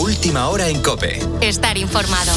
Última hora en COPE. Estar informado.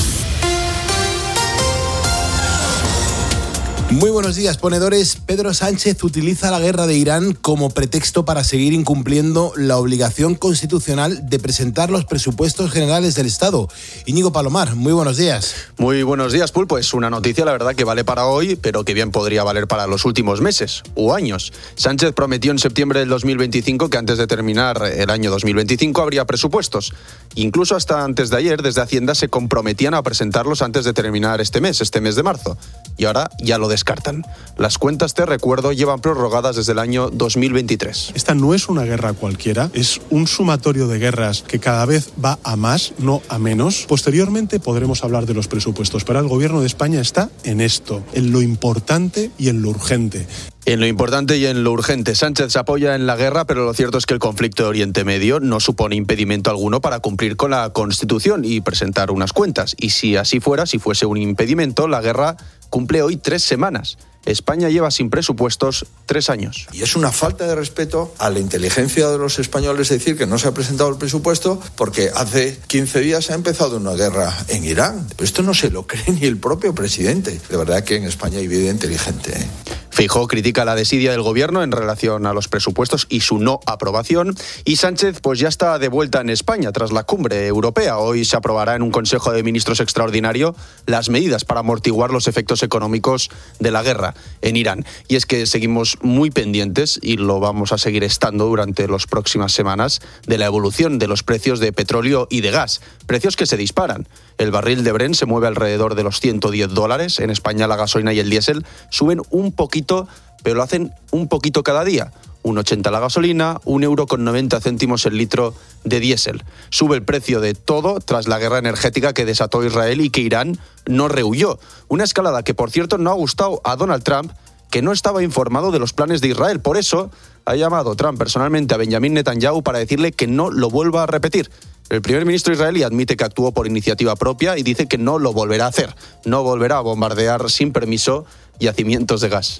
Muy buenos días, ponedores. Pedro Sánchez utiliza la guerra de Irán como pretexto para seguir incumpliendo la obligación constitucional de presentar los presupuestos generales del Estado. Íñigo Palomar, muy buenos días. Muy buenos días, Pulpo. Es una noticia, la verdad, que vale para hoy, pero que bien podría valer para los últimos meses o años. Sánchez prometió en septiembre del 2025 que antes de terminar el año 2025 habría presupuestos. Incluso hasta antes de ayer, desde Hacienda, se comprometían a presentarlos antes de terminar este mes de marzo. Y ahora ya lo descartan. Las cuentas, te recuerdo, llevan prorrogadas desde el año 2023. Esta no es una guerra cualquiera, es un sumatorio de guerras que cada vez va a más, no a menos. Posteriormente podremos hablar de los presupuestos, pero el gobierno de España está en esto, en lo importante y en lo urgente. En lo importante y en lo urgente. Sánchez se apoya en la guerra, pero lo cierto es que el conflicto de Oriente Medio no supone impedimento alguno para cumplir con la Constitución y presentar unas cuentas. Y si así fuera, si fuese un impedimento, la guerra cumple hoy 3 semanas. España lleva sin presupuestos 3 años. Y es una falta de respeto a la inteligencia de los españoles decir que no se ha presentado el presupuesto porque hace 15 días ha empezado una guerra en Irán. Pero esto no se lo cree ni el propio presidente. De verdad que en España hay vida inteligente, ¿eh? Feijóo critica la desidia del gobierno en relación a los presupuestos y su no aprobación. Y Sánchez pues ya está de vuelta en España tras la cumbre europea. Hoy se aprobará en un Consejo de Ministros extraordinario las medidas para amortiguar los efectos económicos de la guerra en Irán. Y es que seguimos muy pendientes, y lo vamos a seguir estando durante las próximas semanas, de la evolución de los precios de petróleo y de gas. Precios que se disparan. El barril de Brent se mueve alrededor de los $110. En España la gasolina y el diésel suben un poquito, pero lo hacen un poquito cada día. 1,80 la gasolina, 1,90 € el litro de diésel. Sube el precio de todo tras la guerra energética que desató Israel y que Irán no rehuyó. Una escalada que, por cierto, no ha gustado a Donald Trump, que no estaba informado de los planes de Israel. Por eso ha llamado Trump personalmente a Benjamin Netanyahu para decirle que no lo vuelva a repetir. El primer ministro israelí admite que actuó por iniciativa propia y dice que no lo volverá a hacer. No volverá a bombardear sin permiso yacimientos de gas.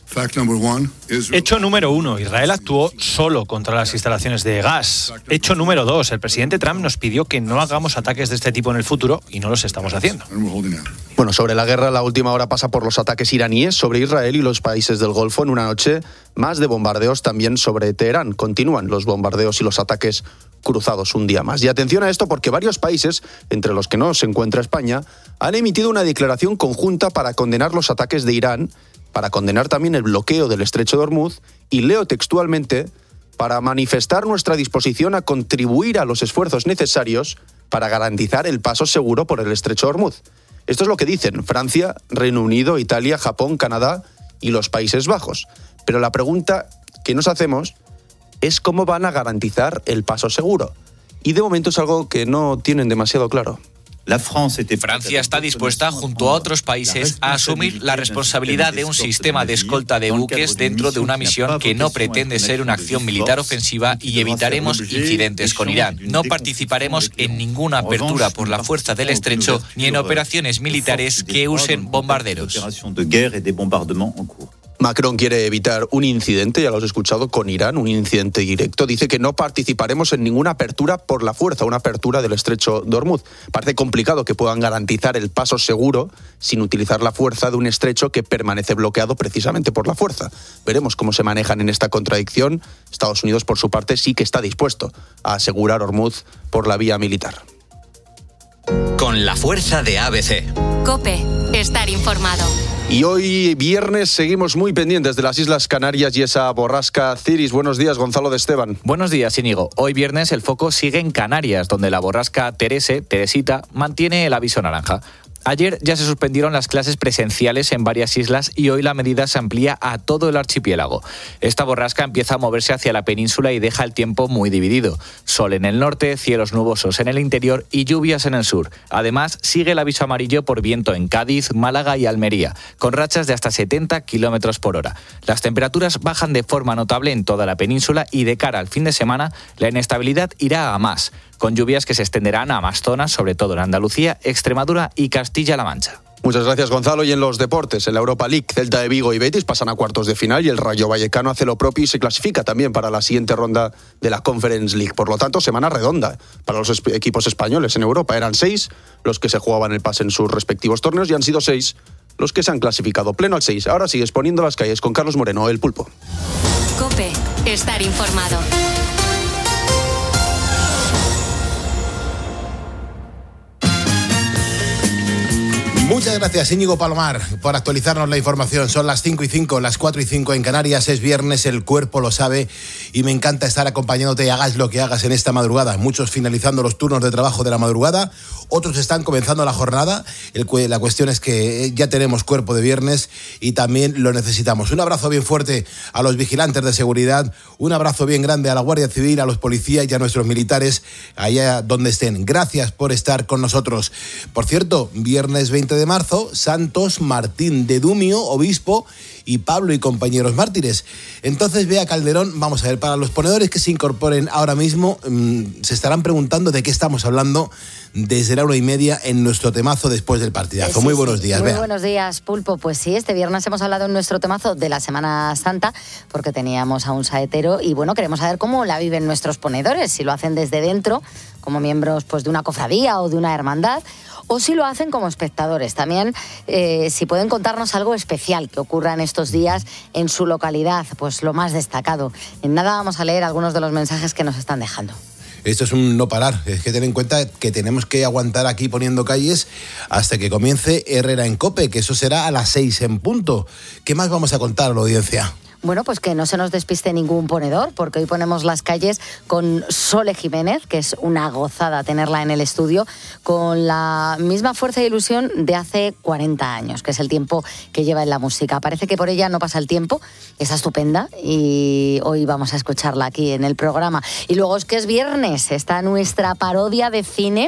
Hecho número 1, Israel actuó solo contra las instalaciones de gas. Hecho número 2, el presidente Trump nos pidió que no hagamos ataques de este tipo en el futuro y no los estamos haciendo. Bueno, sobre la guerra, la última hora pasa por los ataques iraníes sobre Israel y los países del Golfo en una noche más de bombardeos también sobre Teherán. Continúan los bombardeos y los ataques cruzados un día más. Y atención a esto porque varios países, entre los que no se encuentra España, han emitido una declaración conjunta para condenar los ataques de Irán, para condenar también el bloqueo del Estrecho de Hormuz y, leo textualmente, para manifestar nuestra disposición a contribuir a los esfuerzos necesarios para garantizar el paso seguro por el Estrecho de Hormuz. Esto es lo que dicen Francia, Reino Unido, Italia, Japón, Canadá y los Países Bajos. Pero la pregunta que nos hacemos es cómo van a garantizar el paso seguro. Y de momento es algo que no tienen demasiado claro. Francia está dispuesta, junto a otros países, a asumir la responsabilidad de un sistema de escolta de buques dentro de una misión que no pretende ser una acción militar ofensiva y evitaremos incidentes con Irán. No participaremos en ninguna apertura por la fuerza del estrecho ni en operaciones militares que usen bombarderos. Macron quiere evitar un incidente, ya lo has escuchado, con Irán, un incidente directo. Dice que no participaremos en ninguna apertura por la fuerza, una apertura del Estrecho de Hormuz. Parece complicado que puedan garantizar el paso seguro sin utilizar la fuerza de un estrecho que permanece bloqueado precisamente por la fuerza. Veremos cómo se manejan en esta contradicción. Estados Unidos, por su parte, sí que está dispuesto a asegurar Hormuz por la vía militar. Con la fuerza de ABC. COPE, estar informado. Y hoy, viernes, seguimos muy pendientes de las Islas Canarias y esa borrasca Ciris. Buenos días, Gonzalo de Esteban. Buenos días, Íñigo. Hoy viernes el foco sigue en Canarias, donde la borrasca Teresita, mantiene el aviso naranja. Ayer ya se suspendieron las clases presenciales en varias islas y hoy la medida se amplía a todo el archipiélago. Esta borrasca empieza a moverse hacia la península y deja el tiempo muy dividido. Sol en el norte, cielos nubosos en el interior y lluvias en el sur. Además, sigue el aviso amarillo por viento en Cádiz, Málaga y Almería, con rachas de hasta 70 kilómetros por hora. Las temperaturas bajan de forma notable en toda la península y de cara al fin de semana, la inestabilidad irá a más, con lluvias que se extenderán a más zonas, sobre todo en Andalucía, Extremadura y Castilla-La Mancha. Muchas gracias, Gonzalo. Y en los deportes, en la Europa League, Celta de Vigo y Betis pasan a cuartos de final y el Rayo Vallecano hace lo propio y se clasifica también para la siguiente ronda de la Conference League. Por lo tanto, semana redonda para los equipos españoles en Europa. Eran 6 los que se jugaban el pase en sus respectivos torneos y han sido 6 los que se han clasificado. Pleno al 6. Ahora sigues poniendo las calles con Carlos Moreno, el Pulpo. COPE. Estar informado. Muchas gracias, Íñigo Palomar, por actualizarnos la información. Son las 5:05, las 4:05 en Canarias. Es viernes, el cuerpo lo sabe y me encanta estar acompañándote, hagas lo que hagas en esta madrugada. Muchos finalizando los turnos de trabajo de la madrugada, otros están comenzando la jornada. La cuestión es que ya tenemos cuerpo de viernes y también lo necesitamos. Un abrazo bien fuerte a los vigilantes de seguridad, un abrazo bien grande a la Guardia Civil, a los policías y a nuestros militares allá donde estén. Gracias por estar con nosotros. Por cierto, viernes 20 de marzo, Santos Martín de Dumio, obispo, y Pablo y compañeros mártires. Entonces, Bea Calderón, vamos a ver, para los ponedores que se incorporen ahora mismo, se estarán preguntando de qué estamos hablando desde la 1:30 en nuestro temazo después del partidazo. Muy buenos días, Bea. Muy buenos días, Pulpo. Pues sí, este viernes hemos hablado en nuestro temazo de la Semana Santa, porque teníamos a un saetero y bueno, queremos saber cómo la viven nuestros ponedores, si lo hacen desde dentro, como miembros pues de una cofradía o de una hermandad, o si lo hacen como espectadores. También, si pueden contarnos algo especial que ocurra en estos días en su localidad, pues lo más destacado. En nada vamos a leer algunos de los mensajes que nos están dejando. Esto es un no parar. Es que ten en cuenta que tenemos que aguantar aquí poniendo calles hasta que comience Herrera en COPE, que eso será a las 6 en punto. ¿Qué más vamos a contar a la audiencia? Bueno, pues que no se nos despiste ningún ponedor, porque hoy ponemos las calles con Sole Jiménez, que es una gozada tenerla en el estudio, con la misma fuerza e ilusión de hace 40 años, que es el tiempo que lleva en la música. Parece que por ella no pasa el tiempo, está estupenda y hoy vamos a escucharla aquí en el programa. Y luego es que es viernes, está nuestra parodia de cine.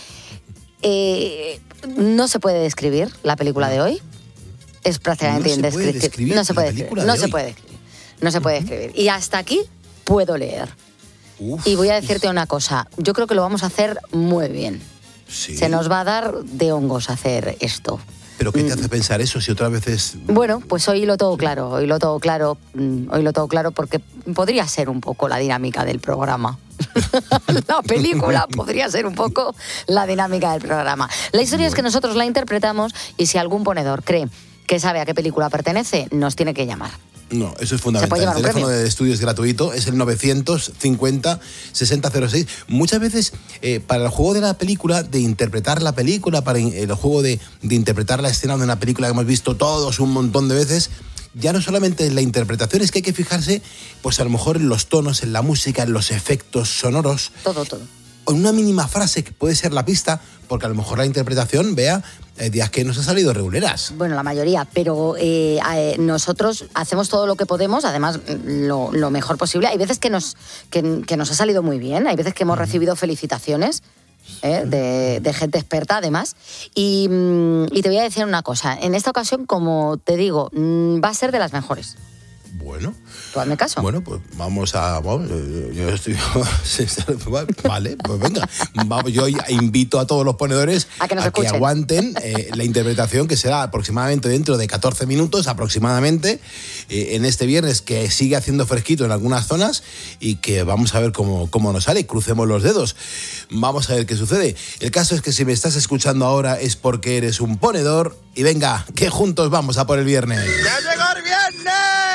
No se puede describir la película de hoy. Es prácticamente indescriptible. No se puede describir. Y hasta aquí puedo leer. Y voy a decirte una cosa. Yo creo que lo vamos a hacer muy bien. Sí. Se nos va a dar de hongos hacer esto. ¿Pero qué te hace pensar eso si otra vez es...? Bueno, pues hoy lo tengo claro porque podría ser un poco la dinámica del programa. La película podría ser un poco la dinámica del programa. La historia es que nosotros la interpretamos y si algún ponedor cree que sabe a qué película pertenece, nos tiene que llamar. No, eso es fundamental. El teléfono de estudio es gratuito, es el 950-6006. Muchas veces, para el juego de la película, de interpretar la película, para el juego de interpretar la escena de una película que hemos visto todos un montón de veces, ya no solamente en la interpretación, es que hay que fijarse, pues a lo mejor en los tonos, en la música, en los efectos sonoros. Todo. O en una mínima frase que puede ser la pista, porque a lo mejor la interpretación, Bea, días que nos ha salido reguleras. Bueno, la mayoría, pero nosotros hacemos todo lo que podemos, además lo mejor posible. Hay veces que nos ha salido muy bien, hay veces que hemos recibido felicitaciones de gente experta, además. Y te voy a decir una cosa, en esta ocasión, como te digo, va a ser de las mejores. Bueno. ¿Tú hazme caso? Bueno, pues vamos a... yo estoy... Vale, pues venga. Yo invito a todos los ponedores a que aguanten la interpretación, que será aproximadamente dentro de 14 minutos, aproximadamente, en este viernes, que sigue haciendo fresquito en algunas zonas y que vamos a ver cómo nos sale. Crucemos los dedos. Vamos a ver qué sucede. El caso es que si me estás escuchando ahora es porque eres un ponedor y venga, que juntos vamos a por el viernes. ¡Ya llegó el viernes!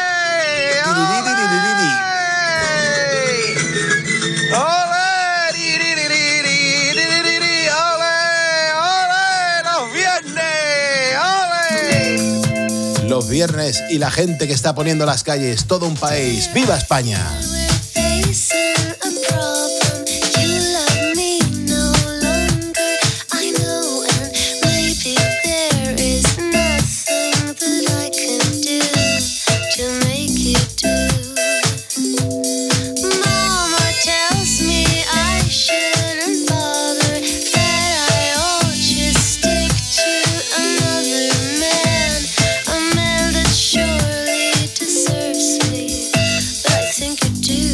Los viernes y la gente que está poniendo las calles, todo un país. ¡Viva España! Think you do.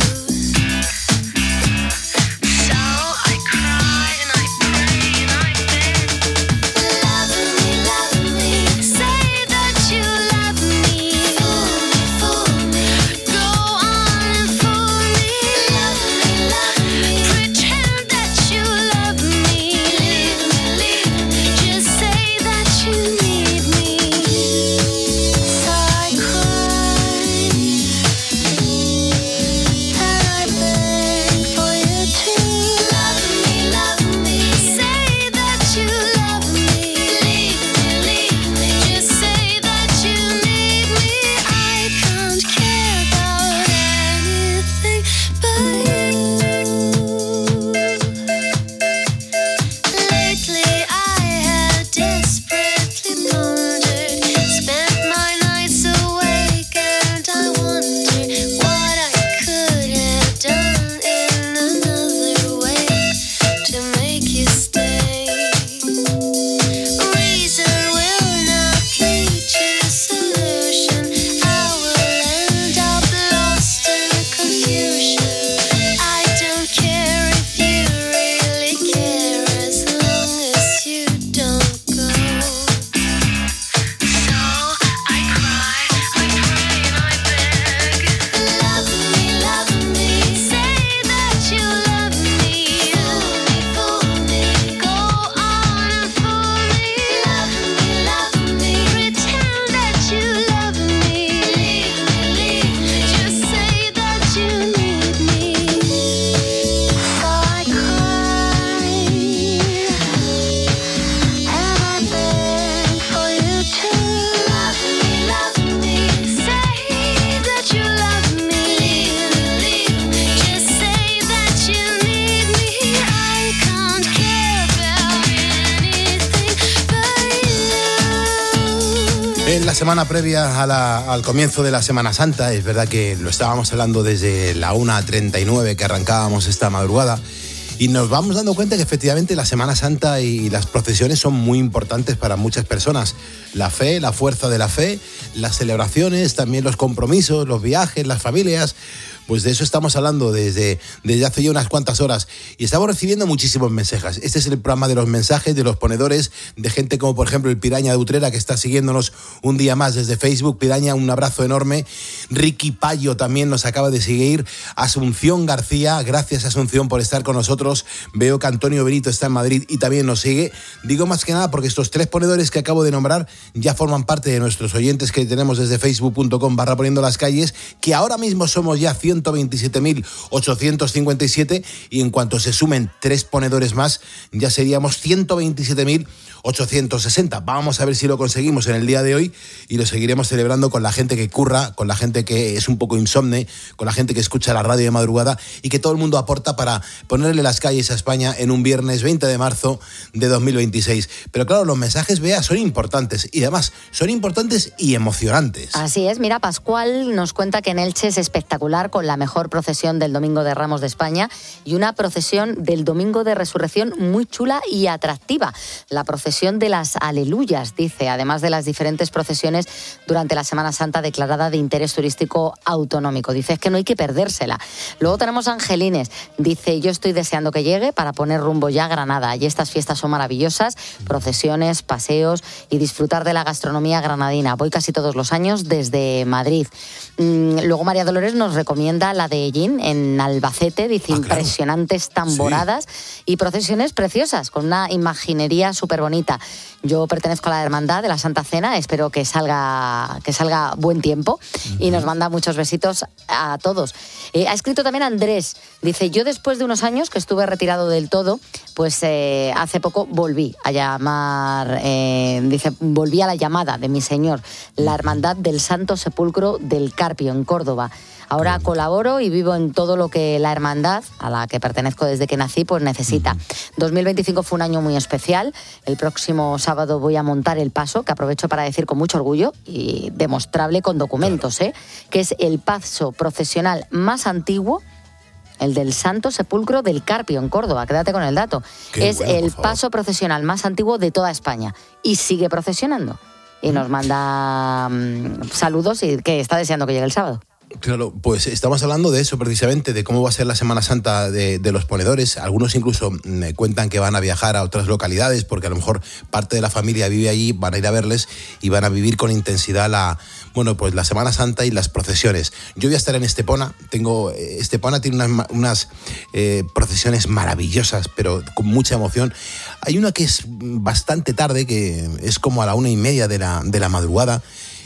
En la semana previa al comienzo de la Semana Santa, es verdad que lo estábamos hablando desde la 1:39 que arrancábamos esta madrugada, y nos vamos dando cuenta que efectivamente la Semana Santa y las procesiones son muy importantes para muchas personas. La fe, la fuerza de la fe, las celebraciones, también los compromisos, los viajes, las familias. Pues de eso estamos hablando desde hace ya unas cuantas horas, y estamos recibiendo muchísimos mensajes. Este es el programa de los mensajes, de los ponedores, de gente como por ejemplo el Piraña de Utrera, que está siguiéndonos un día más desde Facebook. Piraña, un abrazo enorme. Ricky Payo también nos acaba de seguir. Asunción García, gracias Asunción por estar con nosotros. Veo que Antonio Benito está en Madrid y también nos sigue. Digo más que nada porque estos 3 ponedores que acabo de nombrar ya forman parte de nuestros oyentes que tenemos desde facebook.com/poniendo las calles, que ahora mismo somos ya 127.857, y en cuanto se sumen 3 ponedores más ya seríamos 127.860. Vamos a ver si lo conseguimos en el día de hoy, y lo seguiremos celebrando con la gente que curra, con la gente que es un poco insomne, con la gente que escucha la radio de madrugada, y que todo el mundo aporta para ponerle las calles a España en un viernes 20 de marzo de 2026. Pero claro, los mensajes, Bea, son importantes, y además son importantes y emocionantes. Así es. Mira, Pascual nos cuenta que en Elche es espectacular, con la mejor procesión del Domingo de Ramos de España y una procesión del Domingo de Resurrección muy chula y atractiva. La procesión de las Aleluyas, dice, además de las diferentes procesiones durante la Semana Santa declarada de interés turístico autonómico. Dice, es que no hay que perdérsela. Luego tenemos a Angelines. Dice, yo estoy deseando que llegue para poner rumbo ya a Granada. Y estas fiestas son maravillosas, procesiones, paseos y disfrutar de la gastronomía granadina. Voy casi todos los años desde Madrid. Luego María Dolores nos recomienda la de Ellín, en Albacete. Dice, impresionantes tamboradas, sí, y procesiones preciosas, con una imaginería súper bonita. Yo pertenezco a la Hermandad de la Santa Cena, espero que salga buen tiempo, y nos manda muchos besitos a todos. Ha escrito también Andrés, dice, yo después de unos años que estuve retirado del todo, pues hace poco volví a llamar, dice, volví a la llamada de mi Señor, la Hermandad del Santo Sepulcro del Carpio, en Córdoba. Ahora colaboro y vivo en todo lo que la hermandad, a la que pertenezco desde que nací, pues necesita. 2025 fue un año muy especial. El próximo sábado voy a montar el paso, que aprovecho para decir con mucho orgullo y demostrable con documentos, que es el paso procesional más antiguo, el del Santo Sepulcro del Carpio, en Córdoba. Quédate con el dato. Es el paso procesional más antiguo de toda España y sigue procesionando. Y nos manda saludos y que está deseando que llegue el sábado. Claro, pues estamos hablando de eso precisamente, de cómo va a ser la Semana Santa de los ponedores. Algunos incluso cuentan que van a viajar a otras localidades porque a lo mejor parte de la familia vive allí, van a ir a verles y van a vivir con intensidad la Semana Santa y las procesiones. Yo voy a estar en Estepona. Estepona tiene unas procesiones maravillosas, pero con mucha emoción. Hay una que es bastante tarde, que es como a la 1:30 de la madrugada,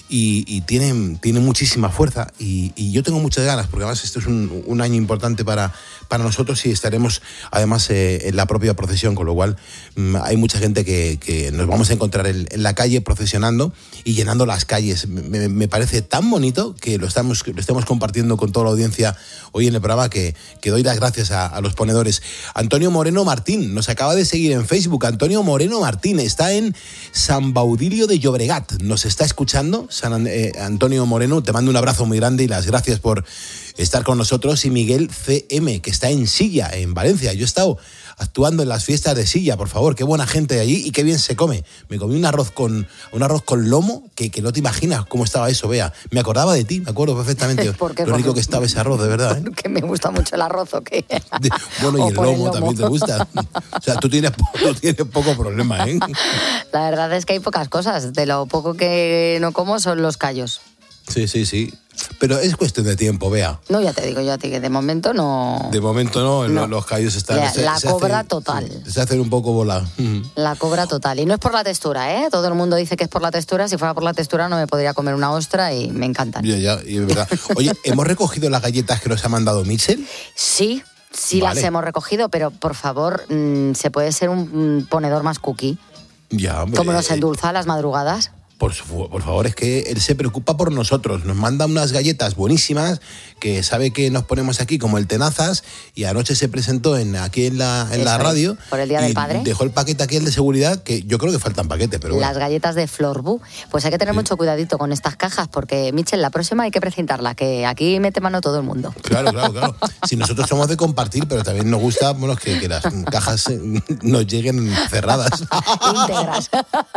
y tiene muchísima fuerza, y yo tengo muchas ganas, porque además esto es un año importante para nosotros, y estaremos además en la propia procesión, con lo cual hay mucha gente que nos vamos a encontrar en la calle procesionando y llenando las calles. Me parece tan bonito que lo estemos compartiendo con toda la audiencia hoy en el programa, que doy las gracias a los ponedores. Antonio Moreno Martín nos acaba de seguir en Facebook. Antonio Moreno Martín está en San Baudilio de Llobregat, nos está escuchando. Antonio Moreno, te mando un abrazo muy grande y las gracias por estar con nosotros. Y Miguel CM, que está en Silla, en Valencia. Yo he estado actuando en las fiestas de Silla, por favor, qué buena gente de allí y qué bien se come. Me comí un arroz con lomo que no te imaginas cómo estaba eso, Bea. Me acordaba de ti, me acuerdo perfectamente lo rico que estaba ese arroz, de verdad. Que me gusta mucho el arroz, ¿o qué? Bueno, y el lomo también te gusta. O sea, tú tienes poco problema, ¿eh? La verdad es que hay pocas cosas. De lo poco que no como son los callos. Sí. Pero es cuestión de tiempo, Bea. No, ya te digo yo a ti que de momento no. De momento no. Los callos están. La cobra total. Se hacen un poco bola. La cobra total. Y no es por la textura, ¿eh? Todo el mundo dice que es por la textura. Si fuera por la textura no me podría comer una ostra y me encantan. Ya, y es verdad. Oye, ¿hemos recogido las galletas que nos ha mandado Mitchell? Sí, vale. Las hemos recogido, pero por favor, ¿se puede ser un ponedor más cookie? Ya, hombre. ¿Cómo nos endulza a las madrugadas? Por favor, es que él se preocupa por nosotros. Nos manda unas galletas buenísimas que sabe que nos ponemos aquí como el tenazas, y anoche se presentó aquí en la radio. Por el Día del Padre. Dejó el paquete aquí, el de seguridad, que yo creo que faltan paquetes, pero bueno. Las galletas de Florbú. Pues hay que tener mucho cuidadito con estas cajas, porque, Michel, la próxima hay que precintarla, que aquí mete mano todo el mundo. Claro. Si nosotros somos de compartir, pero también nos gusta que las cajas nos lleguen cerradas. Íntegras.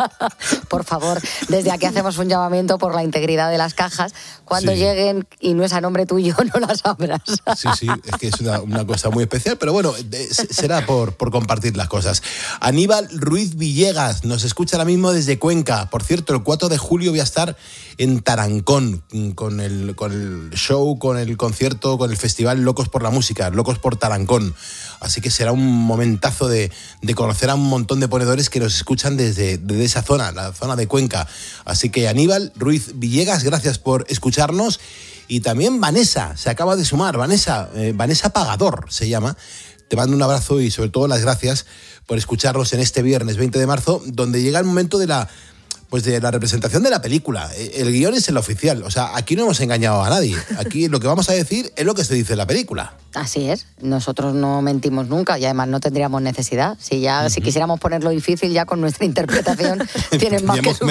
Por favor, desde aquí hacemos un llamamiento por la integridad de las cajas. Cuando lleguen y no es a nombre tuyo, no las abras. Sí, es que es una cosa muy especial, pero bueno, será por compartir las cosas. Aníbal Ruiz Villegas nos escucha ahora mismo desde Cuenca. Por cierto, el 4 de julio voy a estar en Tarancón con el show, con el concierto, con el festival Locos por la Música, Locos por Tarancón. Así que será un momentazo de conocer a un montón de ponedores que nos escuchan desde esa zona, la zona de Cuenca. Así que Aníbal Ruiz Villegas, gracias por escucharnos. Y también Vanessa, se acaba de sumar. Vanessa Pagador se llama. Te mando un abrazo y sobre todo las gracias por escucharnos en este viernes 20 de marzo, donde llega el momento de la representación de la película. El guión es el oficial. O sea, aquí no hemos engañado a nadie. Aquí lo que vamos a decir es lo que se dice en la película. Así es. Nosotros no mentimos nunca y además no tendríamos necesidad. Si quisiéramos ponerlo difícil, ya con nuestra interpretación tienen más que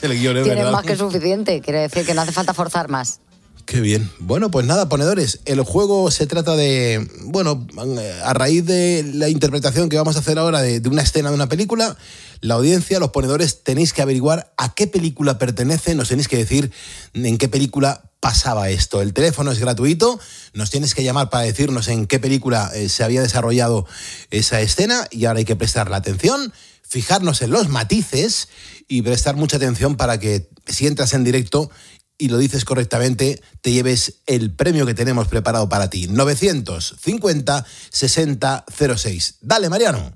suficiente. Quiere decir que no hace falta forzar más. Qué bien. Bueno, pues nada, ponedores, el juego se trata de, a raíz de la interpretación que vamos a hacer ahora de una escena de una película, la audiencia, los ponedores, tenéis que averiguar a qué película pertenece, nos tenéis que decir en qué película pasaba esto. El teléfono es gratuito, nos tienes que llamar para decirnos en qué película se había desarrollado esa escena, y ahora hay que prestar la atención, fijarnos en los matices y prestar mucha atención para que, si entras en directo y lo dices correctamente, te lleves el premio que tenemos preparado para ti. 950 60 06. Dale, Mariano.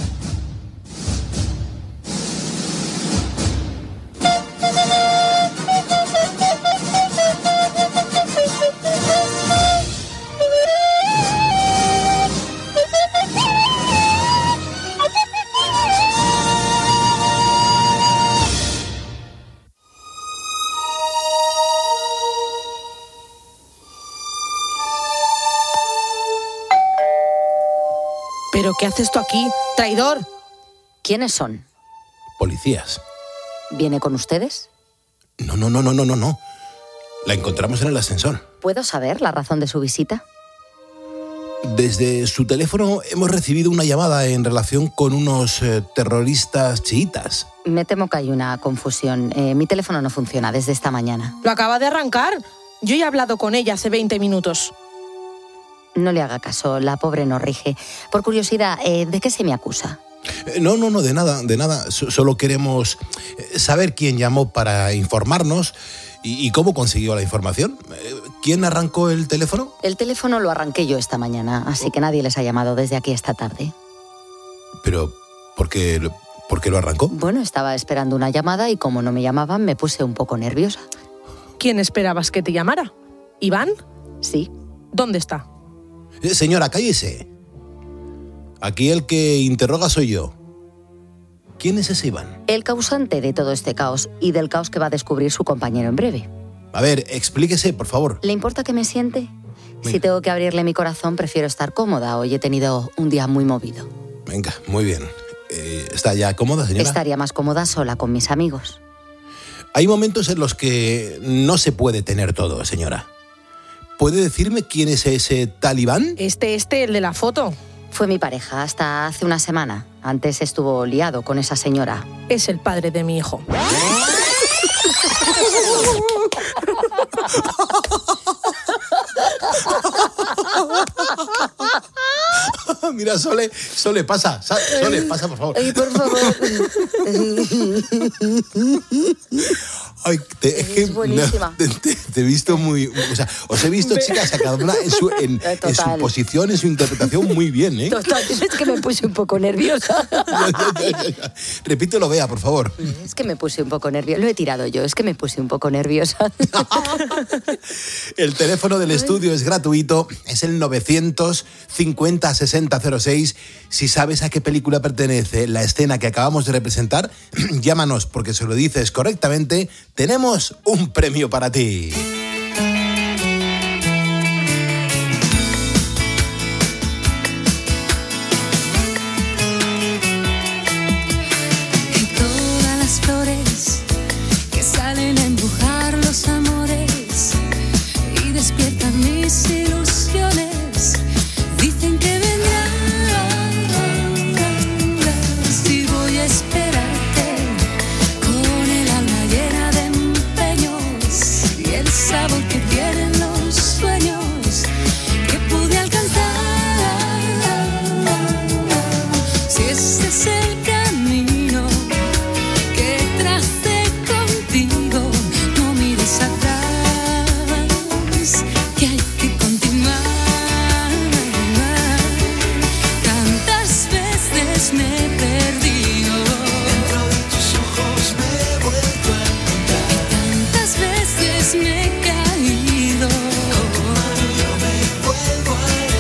¿Pero qué haces tú aquí, traidor? ¿Quiénes son? Policías. ¿Viene con ustedes? No. La encontramos en el ascensor. ¿Puedo saber la razón de su visita? Desde su teléfono hemos recibido una llamada en relación con unos terroristas chiitas. Me temo que hay una confusión. Mi teléfono no funciona desde esta mañana. Lo acaba de arrancar. Yo ya he hablado con ella hace 20 minutos. No le haga caso, la pobre no rige. Por curiosidad, ¿de qué se me acusa? No, de nada. Solo queremos saber quién llamó para informarnos y cómo consiguió la información. ¿Quién arrancó el teléfono? El teléfono lo arranqué yo esta mañana, así que nadie les ha llamado desde aquí esta tarde. ¿Pero por qué lo arrancó? Bueno, estaba esperando una llamada y como no me llamaban me puse un poco nerviosa. ¿Quién esperabas que te llamara? ¿Iván? Sí. ¿Dónde está? Señora, cállese. Aquí el que interroga soy yo. ¿Quién es ese Iván? El causante de todo este caos y del caos que va a descubrir su compañero en breve. A ver, explíquese, por favor. ¿Le importa que me siente? Venga. Si tengo que abrirle mi corazón, prefiero estar cómoda. Hoy he tenido un día muy movido. Venga, muy bien. ¿Está ya cómoda, señora? Estaría más cómoda sola con mis amigos. Hay momentos en los que no se puede tener todo, señora. ¿Puede decirme quién es ese talibán? El de la foto. Fue mi pareja hasta hace una semana. Antes estuvo liado con esa señora. Es el padre de mi hijo. Mira, Sole, pasa. Sole, pasa, por favor. Ay, por favor. Ay, es buenísima. Te he visto muy... O sea, os he visto, chicas, a cada una en su posición, en su interpretación muy bien, ¿eh? Total, es que me puse un poco nerviosa. Ya. Repítelo, Bea, por favor. Es que me puse un poco nerviosa. Lo he tirado yo, es que me puse un poco nerviosa. El teléfono del estudio es gratuito, es el 950-6006. Si sabes a qué película pertenece la escena que acabamos de representar, llámanos, porque si lo dices correctamente, tenemos un premio para ti. Todas las flores que salen a empujar los amores y despiertan mis ilusiones, dicen que vendrán. Si voy a esperarte con el alma llena de empeños y el sabor que tienen los sueños que pude alcanzar. Si ese es el camino que tracé contigo, no mires atrás, que hay que continuar. Tantas veces me he perdido, dentro de tus ojos me he vuelto a encontrar, y tantas veces me he caído, yo me vuelvo a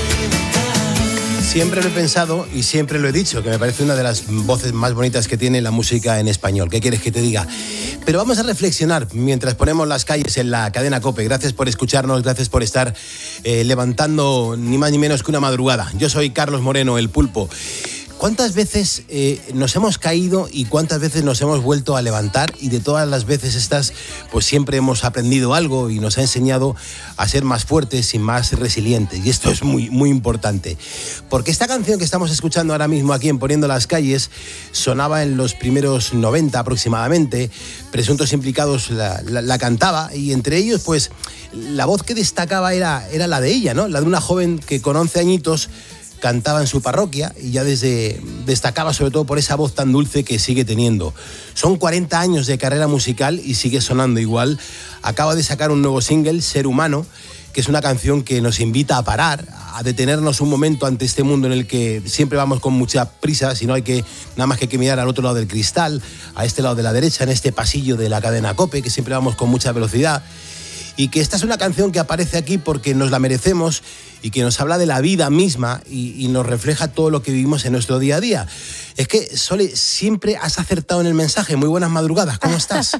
levantar. Siempre lo he pensado y siempre lo he dicho, que me parece una de las voces más bonitas que tiene la música en español. ¿Qué quieres que te diga? Pero vamos a reflexionar mientras ponemos las calles en la cadena COPE. Gracias por escucharnos, gracias por estar levantando ni más ni menos que una madrugada. Yo soy Carlos Moreno, el Pulpo. ¿Cuántas veces nos hemos caído y cuántas veces nos hemos vuelto a levantar? Y de todas las veces estas, pues siempre hemos aprendido algo y nos ha enseñado a ser más fuertes y más resilientes. Y esto es muy, muy importante. Porque esta canción que estamos escuchando ahora mismo aquí en Poniendo las Calles sonaba en los primeros 90 aproximadamente. Presuntos Implicados la cantaba y entre ellos, pues, la voz que destacaba era la de ella, ¿no? La de una joven que con 11 añitos cantaba en su parroquia y ya destacaba sobre todo por esa voz tan dulce que sigue teniendo. Son 40 años de carrera musical y sigue sonando igual. Acaba de sacar un nuevo single, Ser Humano, que es una canción que nos invita a parar, a detenernos un momento ante este mundo en el que siempre vamos con mucha prisa, si no hay que nada más que mirar al otro lado del cristal, a este lado de la derecha, en este pasillo de la cadena COPE, que siempre vamos con mucha velocidad. Y que esta es una canción que aparece aquí porque nos la merecemos y que nos habla de la vida misma y nos refleja todo lo que vivimos en nuestro día a día. Es que, Sole, siempre has acertado en el mensaje. Muy buenas madrugadas, ¿cómo estás?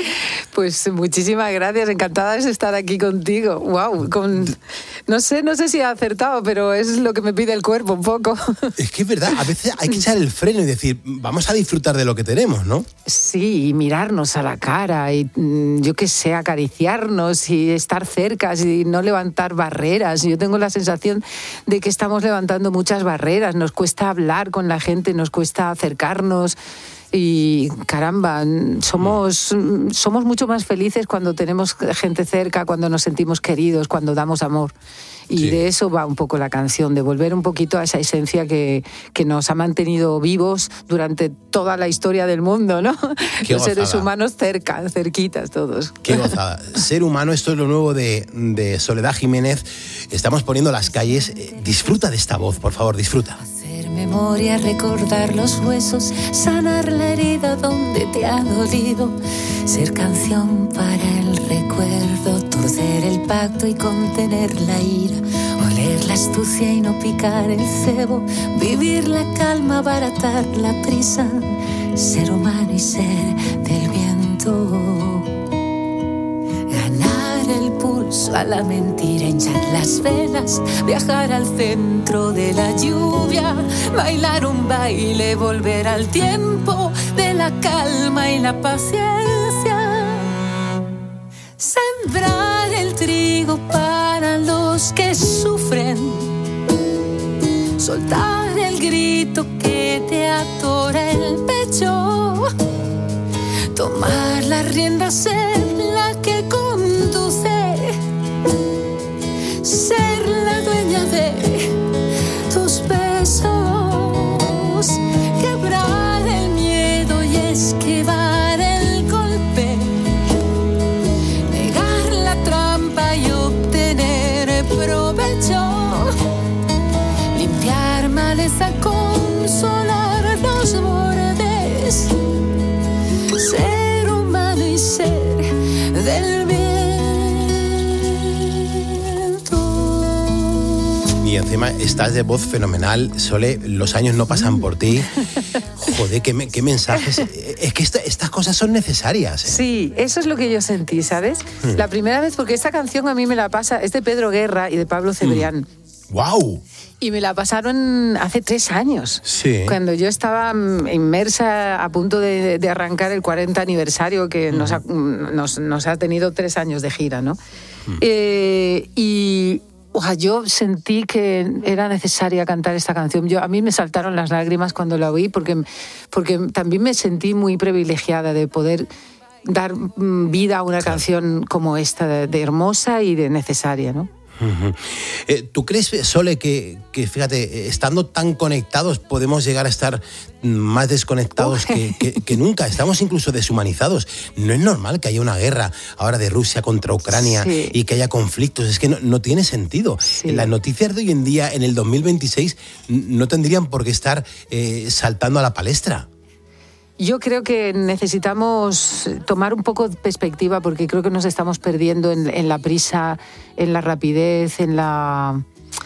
Pues muchísimas gracias, encantada de estar aquí contigo. Wow, no sé si he acertado, pero es lo que me pide el cuerpo un poco. Es que es verdad, a veces hay que echar el freno y decir, vamos a disfrutar de lo que tenemos, ¿no? Sí, y mirarnos a la cara y yo qué sé, acariciarnos y estar cerca y no levantar barreras. Yo tengo la sensación de que estamos levantando muchas barreras, nos cuesta hablar con la gente, nos cuesta acercarnos y caramba, somos mucho más felices cuando tenemos gente cerca, cuando nos sentimos queridos, cuando damos amor. Y sí, de eso va un poco la canción, de volver un poquito a esa esencia que nos ha mantenido vivos durante toda la historia del mundo, ¿no? Los seres humanos cerquitas todos. Qué gozada. Ser humano, esto es lo nuevo de Soledad Jiménez. Estamos poniendo las calles. Disfruta de esta voz, por favor, disfruta. Hacer memoria, recordar los huesos, sanar la herida donde te ha dolido, ser canción para el recuerdo, torcer el pacto y contener la ira, oler la astucia y no picar el cebo, vivir la calma, abaratar la prisa, ser humano y ser del viento. Ganar el pulso a la mentira, hinchar las venas, viajar al centro de la lluvia, bailar un baile, volver al tiempo de la calma y la paciencia. Sembrar el trigo para los que sufren, soltar el grito que te atora el pecho, tomar las riendas, ser la que conduce, ser la dueña de tus besos, quebrar el miedo y esquivar el golpe, encima estás de voz fenomenal, Sole, los años no pasan por ti. Joder, qué mensajes. Es que estas cosas son necesarias. Sí, eso es lo que yo sentí, ¿sabes? La primera vez, porque esta canción a mí me la pasa, es de Pedro Guerra y de Pablo Cebrián. ¡Wow! Y me la pasaron hace 3 años, sí. Cuando yo estaba inmersa a punto de arrancar el 40 aniversario que nos ha tenido 3 años de gira, ¿no? Y yo sentí que era necesaria cantar esta canción. A mí me saltaron las lágrimas cuando la oí porque también me sentí muy privilegiada de poder dar vida a una canción como esta, de hermosa y de necesaria, ¿no? ¿Tú crees, Sole, que fíjate, estando tan conectados podemos llegar a estar más desconectados que nunca? Estamos incluso deshumanizados. No es normal que haya una guerra ahora de Rusia contra Ucrania y que haya conflictos. Es que no tiene sentido. Las noticias de hoy en día, en el 2026, no tendrían por qué estar saltando a la palestra. Yo creo que necesitamos tomar un poco de perspectiva porque creo que nos estamos perdiendo en la prisa, en la rapidez, en la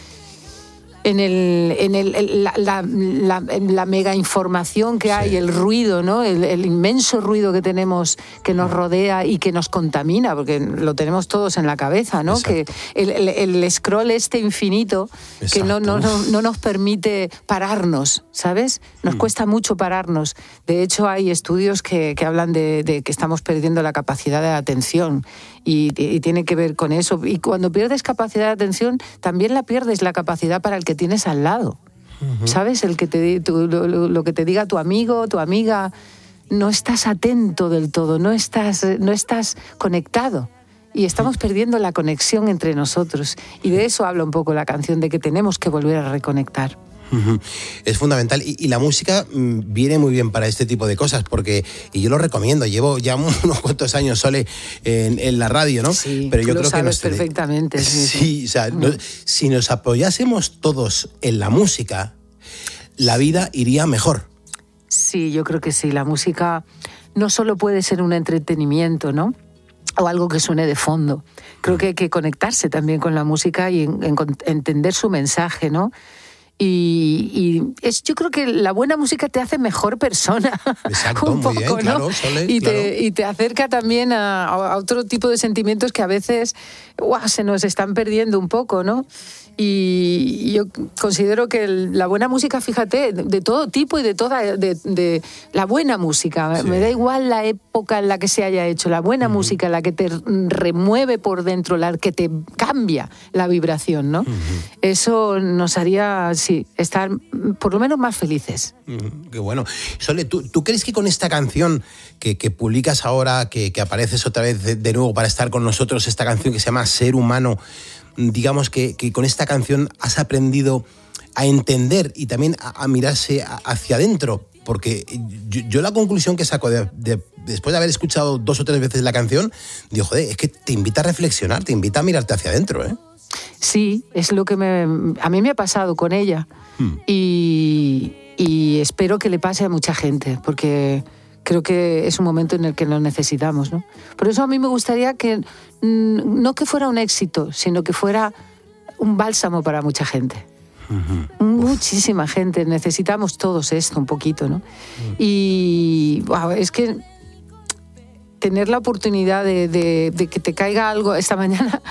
mega información que hay, el ruido, ¿no? El inmenso ruido que tenemos, que nos rodea y que nos contamina, porque lo tenemos todos en la cabeza, ¿no? Exacto. Que el scroll infinito, exacto, que no nos permite pararnos, ¿sabes? Nos cuesta mucho pararnos. De hecho, hay estudios que hablan de que estamos perdiendo la capacidad de atención y tiene que ver con eso. Y cuando pierdes capacidad de atención, también la pierdes la capacidad para el que tienes al lado. ¿Sabes? El que lo que te diga tu amigo, tu amiga, no estás atento del todo, no estás conectado. Y estamos perdiendo la conexión entre nosotros. Y de eso habla un poco la canción, de que tenemos que volver a reconectar. Es fundamental y la música viene muy bien para este tipo de cosas y yo lo recomiendo. Llevo ya unos cuantos años, Sole, en la radio, ¿no? Sí, pero yo lo creo sabes que perfectamente. Sí, o sea, si nos apoyásemos todos en la música, la vida iría mejor. Sí, yo creo que sí. La música no solo puede ser un entretenimiento, ¿no? O algo que suene de fondo. Creo que hay que conectarse también con la música y entender su mensaje, ¿no? Yo creo que la buena música te hace mejor persona. Exacto, un poco, muy bien, ¿no? claro, Sole, y claro. te acerca también a otro tipo de sentimientos que a veces se nos están perdiendo un poco, ¿no? Y yo considero que la buena música, fíjate, de todo tipo y de la buena música, me da igual la época en la que se haya hecho, la buena música, la que te remueve por dentro, la que te cambia la vibración, ¿no? Eso nos haría, estar por lo menos más felices. Qué bueno. Sole, ¿tú crees que con esta canción que publicas ahora, que apareces otra vez de nuevo para estar con nosotros, esta canción que se llama Ser Humano, digamos que con esta canción has aprendido a entender y también a mirarse hacia adentro? Porque yo la conclusión que saco después de haber escuchado 2 o 3 veces la canción, digo, joder, es que te invita a reflexionar, te invita a mirarte hacia adentro, ¿eh? Sí, es lo que a mí me ha pasado con ella y espero que le pase a mucha gente, porque creo que es un momento en el que lo necesitamos, ¿no? Por eso a mí me gustaría que no que fuera un éxito, sino que fuera un bálsamo para mucha gente. Muchísima gente, necesitamos todos esto un poquito, ¿no? Y es que tener la oportunidad de que te caiga algo esta mañana.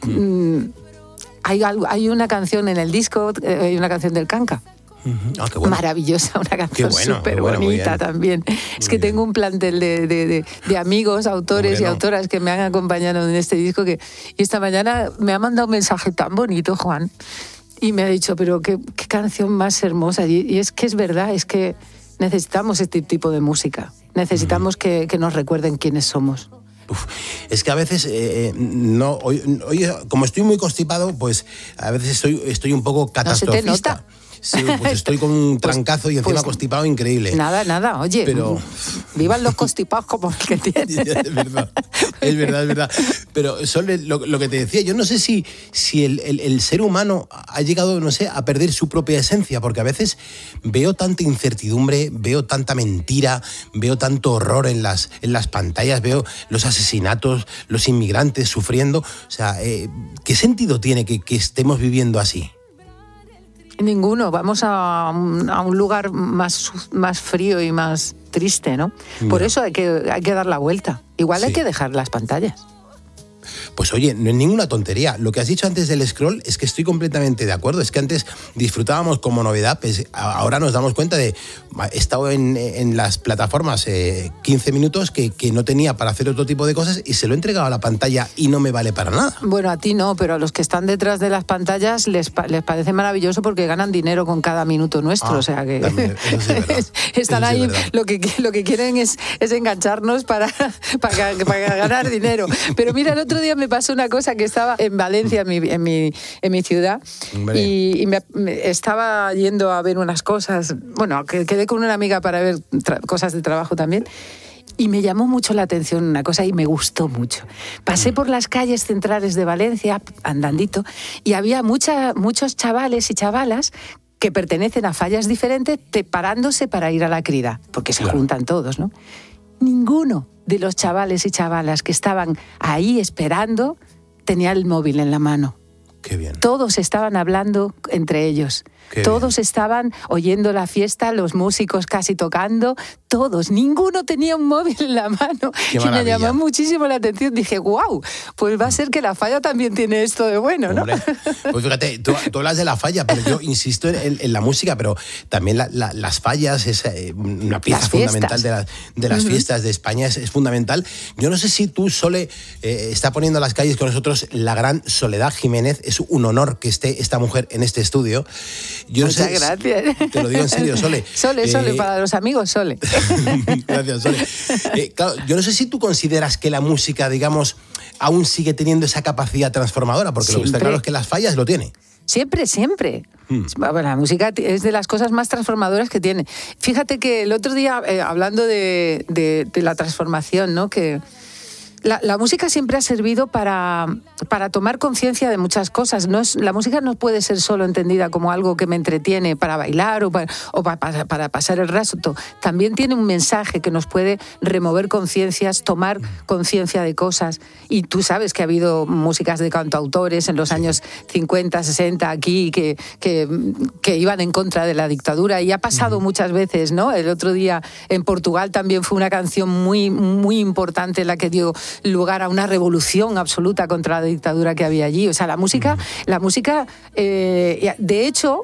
Hay una canción en el disco, hay una canción del Canca. Qué bueno. Esta una canción súper bonita también. Es que tengo un plantel de amigos, autores y autoras que me han acompañado en este disco y esta mañana me ha mandado un mensaje tan bonito, Juan, y me ha dicho, pero qué canción más hermosa. Y es que es verdad, es que necesitamos este tipo de música. Necesitamos que nos recuerden quiénes somos. Es que a veces, hoy, como estoy muy constipado, pues a veces estoy un poco catastrofista. ¿No se te nota? Sí, pues estoy con un trancazo y encima constipado increíble. Nada, oye, pero vivan los constipados como el que tienen. Es verdad. Pero Sole, lo que te decía, yo no sé si el ser humano ha llegado, no sé, a perder su propia esencia, porque a veces veo tanta incertidumbre, veo tanta mentira, veo tanto horror en las pantallas, veo los asesinatos, los inmigrantes sufriendo. O sea, ¿qué sentido tiene que estemos viviendo así? Ninguno, vamos a un lugar más frío y más triste, ¿no? Por eso hay que dar la vuelta. Igual hay que dejar las pantallas. Pues oye, no es ninguna tontería. Lo que has dicho antes del scroll es que estoy completamente de acuerdo. Es que antes disfrutábamos como novedad, pues ahora nos damos cuenta de... He estado en las plataformas 15 minutos que no tenía para hacer otro tipo de cosas y se lo he entregado a la pantalla y no me vale para nada. Bueno, a ti no, pero a los que están detrás de las pantallas les parece maravilloso porque ganan dinero con cada minuto nuestro. O sea que también, eso sí es verdad. Están eso sí ahí, lo que quieren es engancharnos para ganar dinero. Pero mira, el otro día me pasó una cosa que estaba en Valencia, en mi ciudad, y me estaba yendo a ver unas cosas. Bueno, quedé con una amiga para ver cosas de trabajo también. Y me llamó mucho la atención una cosa y me gustó mucho. Pasé por las calles centrales de Valencia, andandito, y había muchos chavales y chavalas que pertenecen a fallas diferentes preparándose para ir a la crida, porque se juntan todos, ¿no? Ninguno de los chavales y chavalas que estaban ahí esperando tenía el móvil en la mano. Qué bien. Todos estaban hablando entre ellos. Todos estaban oyendo la fiesta, los músicos casi tocando, todos. Ninguno tenía un móvil en la mano. Qué y me llamó muchísimo la atención. Dije, wow, pues va a ser que la falla también tiene esto de bueno, ¿no? Hombre, pues fíjate, tú hablas de la falla, pero yo insisto en la música, pero también las fallas es una pieza fundamental de las fiestas de España, es fundamental. Yo no sé si tú, Sole, está poniendo a las calles con nosotros la gran Soledad Jiménez. Es un honor que esté esta mujer en este estudio. Muchas gracias. Te lo digo en serio, Sole. Sole, para los amigos, Sole. Gracias, Sole. Claro, yo no sé si tú consideras que la música, digamos, aún sigue teniendo esa capacidad transformadora, porque lo que está claro es que las fallas lo tiene. Siempre. Bueno, la música es de las cosas más transformadoras que tiene. Fíjate que el otro día, hablando de la transformación, ¿no? Que la música siempre ha servido para tomar conciencia de muchas cosas. La música no puede ser solo entendida como algo que me entretiene para bailar o para pasar el rato. También tiene un mensaje que nos puede remover conciencias, tomar conciencia de cosas. Y tú sabes que ha habido músicas de cantautores en los años 50, 60 aquí que iban en contra de la dictadura y ha pasado muchas veces, ¿no? El otro día en Portugal también fue una canción muy, muy importante la que dio lugar a una revolución absoluta contra la dictadura que había allí. O sea, la música, de hecho,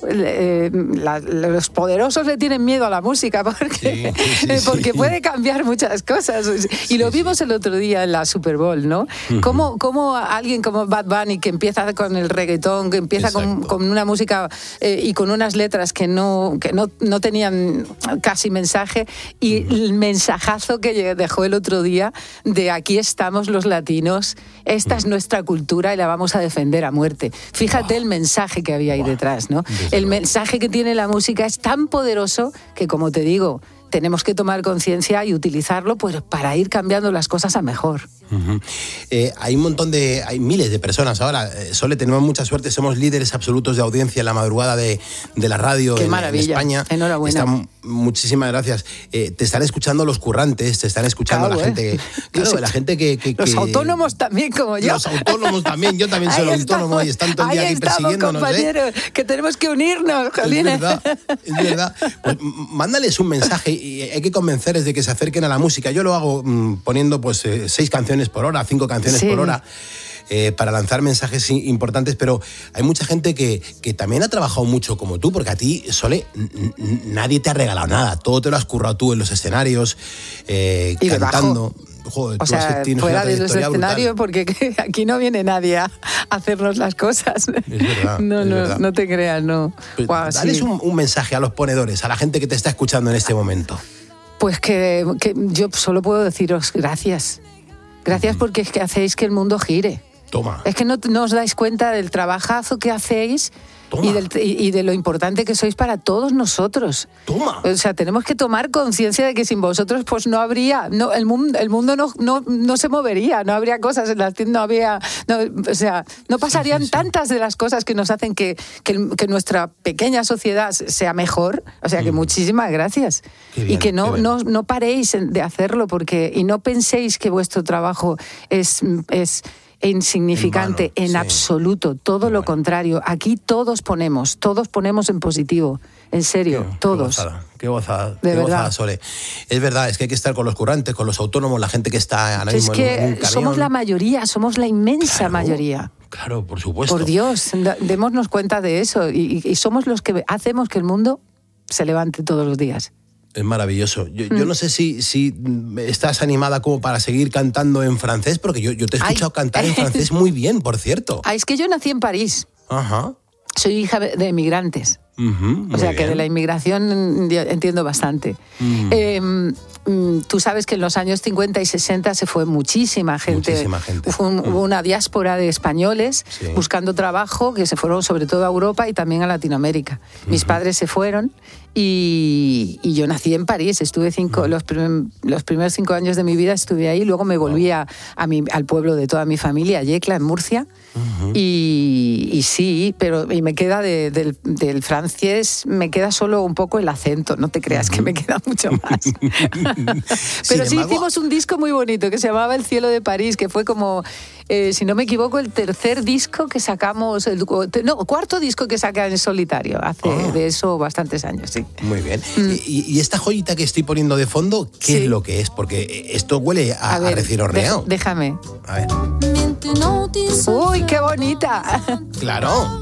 los poderosos le tienen miedo a la música porque puede cambiar muchas cosas. Y lo vimos el otro día en la Super Bowl, ¿no? Cómo alguien como Bad Bunny, que empieza con el reggaetón, que empieza con una música y con unas letras que no tenían casi mensaje, y el mensajazo que dejó el otro día de aquí estamos los latinos, esta es nuestra cultura y la vamos a defender a muerte. Fíjate el mensaje que había ahí detrás, ¿no? El mensaje que tiene la música es tan poderoso que, como te digo, tenemos que tomar conciencia y utilizarlo pues para ir cambiando las cosas a mejor. Hay miles de personas ahora. Sole, tenemos mucha suerte, somos líderes absolutos de audiencia en la madrugada de la radio. Qué maravilla. En España. Enhorabuena. Muchísimas gracias. Te están escuchando los currantes, te están escuchando la gente. Claro, la gente que los autónomos también, como yo. Los autónomos también, yo también soy autónomo y están todo el día aquí persiguiéndonos. Compañeros, que tenemos que unirnos, Jolines. Es verdad. Pues, mándales un mensaje y hay que convencerles de que se acerquen a la música. Yo lo hago poniendo 6 canciones por hora, 5 canciones por hora, para lanzar mensajes importantes, pero hay mucha gente que también ha trabajado mucho como tú, porque a ti, Sole, nadie te ha regalado nada, todo te lo has currado tú en los escenarios, cantando. Joder, o sea, fuera del escenario, porque aquí no viene nadie a hacernos las cosas. Es verdad. No te creas, no. Pues, dales un mensaje a los ponedores, a la gente que te está escuchando en este momento. Pues que yo solo puedo deciros gracias. Gracias porque es que hacéis que el mundo gire. Toma. Es que no os dais cuenta del trabajazo que hacéis y de lo importante que sois para todos nosotros. Toma. O sea, tenemos que tomar conciencia de que sin vosotros pues no habría, el mundo no se movería, no habría cosas en las tiendas, no pasarían tantas de las cosas que nos hacen que nuestra pequeña sociedad sea mejor. O sea, que muchísimas gracias. Bien, y que no paréis de hacerlo y no penséis que vuestro trabajo es e insignificante en absoluto, todo lo contrario. Aquí todos ponemos en positivo, en serio, todos. Qué gozada, de verdad, Sole. Es verdad, es que hay que estar con los currantes, con los autónomos, la gente que está ahora mismo en un camión. Es que somos la mayoría, somos la inmensa mayoría. Claro, por supuesto. Por Dios, démonos cuenta de eso y somos los que hacemos que el mundo se levante todos los días. Es maravilloso. Yo no sé si estás animada como para seguir cantando en francés, porque yo te he escuchado cantar en francés muy bien, por cierto. Es que yo nací en París. Ajá. Soy hija de emigrantes. O sea, que de la inmigración entiendo bastante. Tú sabes que en los años 50 y 60 se fue muchísima gente. Hubo una diáspora de españoles buscando trabajo que se fueron sobre todo a Europa y también a Latinoamérica. Mis padres se fueron y yo nací en París. Estuve los primeros 5 años de mi vida estuve ahí. Luego me volví al pueblo de toda mi familia, a Yecla, en Murcia. Y sí, pero me queda del francés, me queda solo un poco el acento, no te creas que me queda mucho más. Pero sí, hicimos un disco muy bonito que se llamaba El cielo de París, que fue como, si no me equivoco, el tercer disco que sacamos, cuarto disco que saca en solitario, hace de eso bastantes años, sí. Muy bien. ¿Y esta joyita que estoy poniendo de fondo, qué es lo que es? Porque esto huele a recién horneado. Déjame. A ver. ¡Uy, qué bonita! Claro.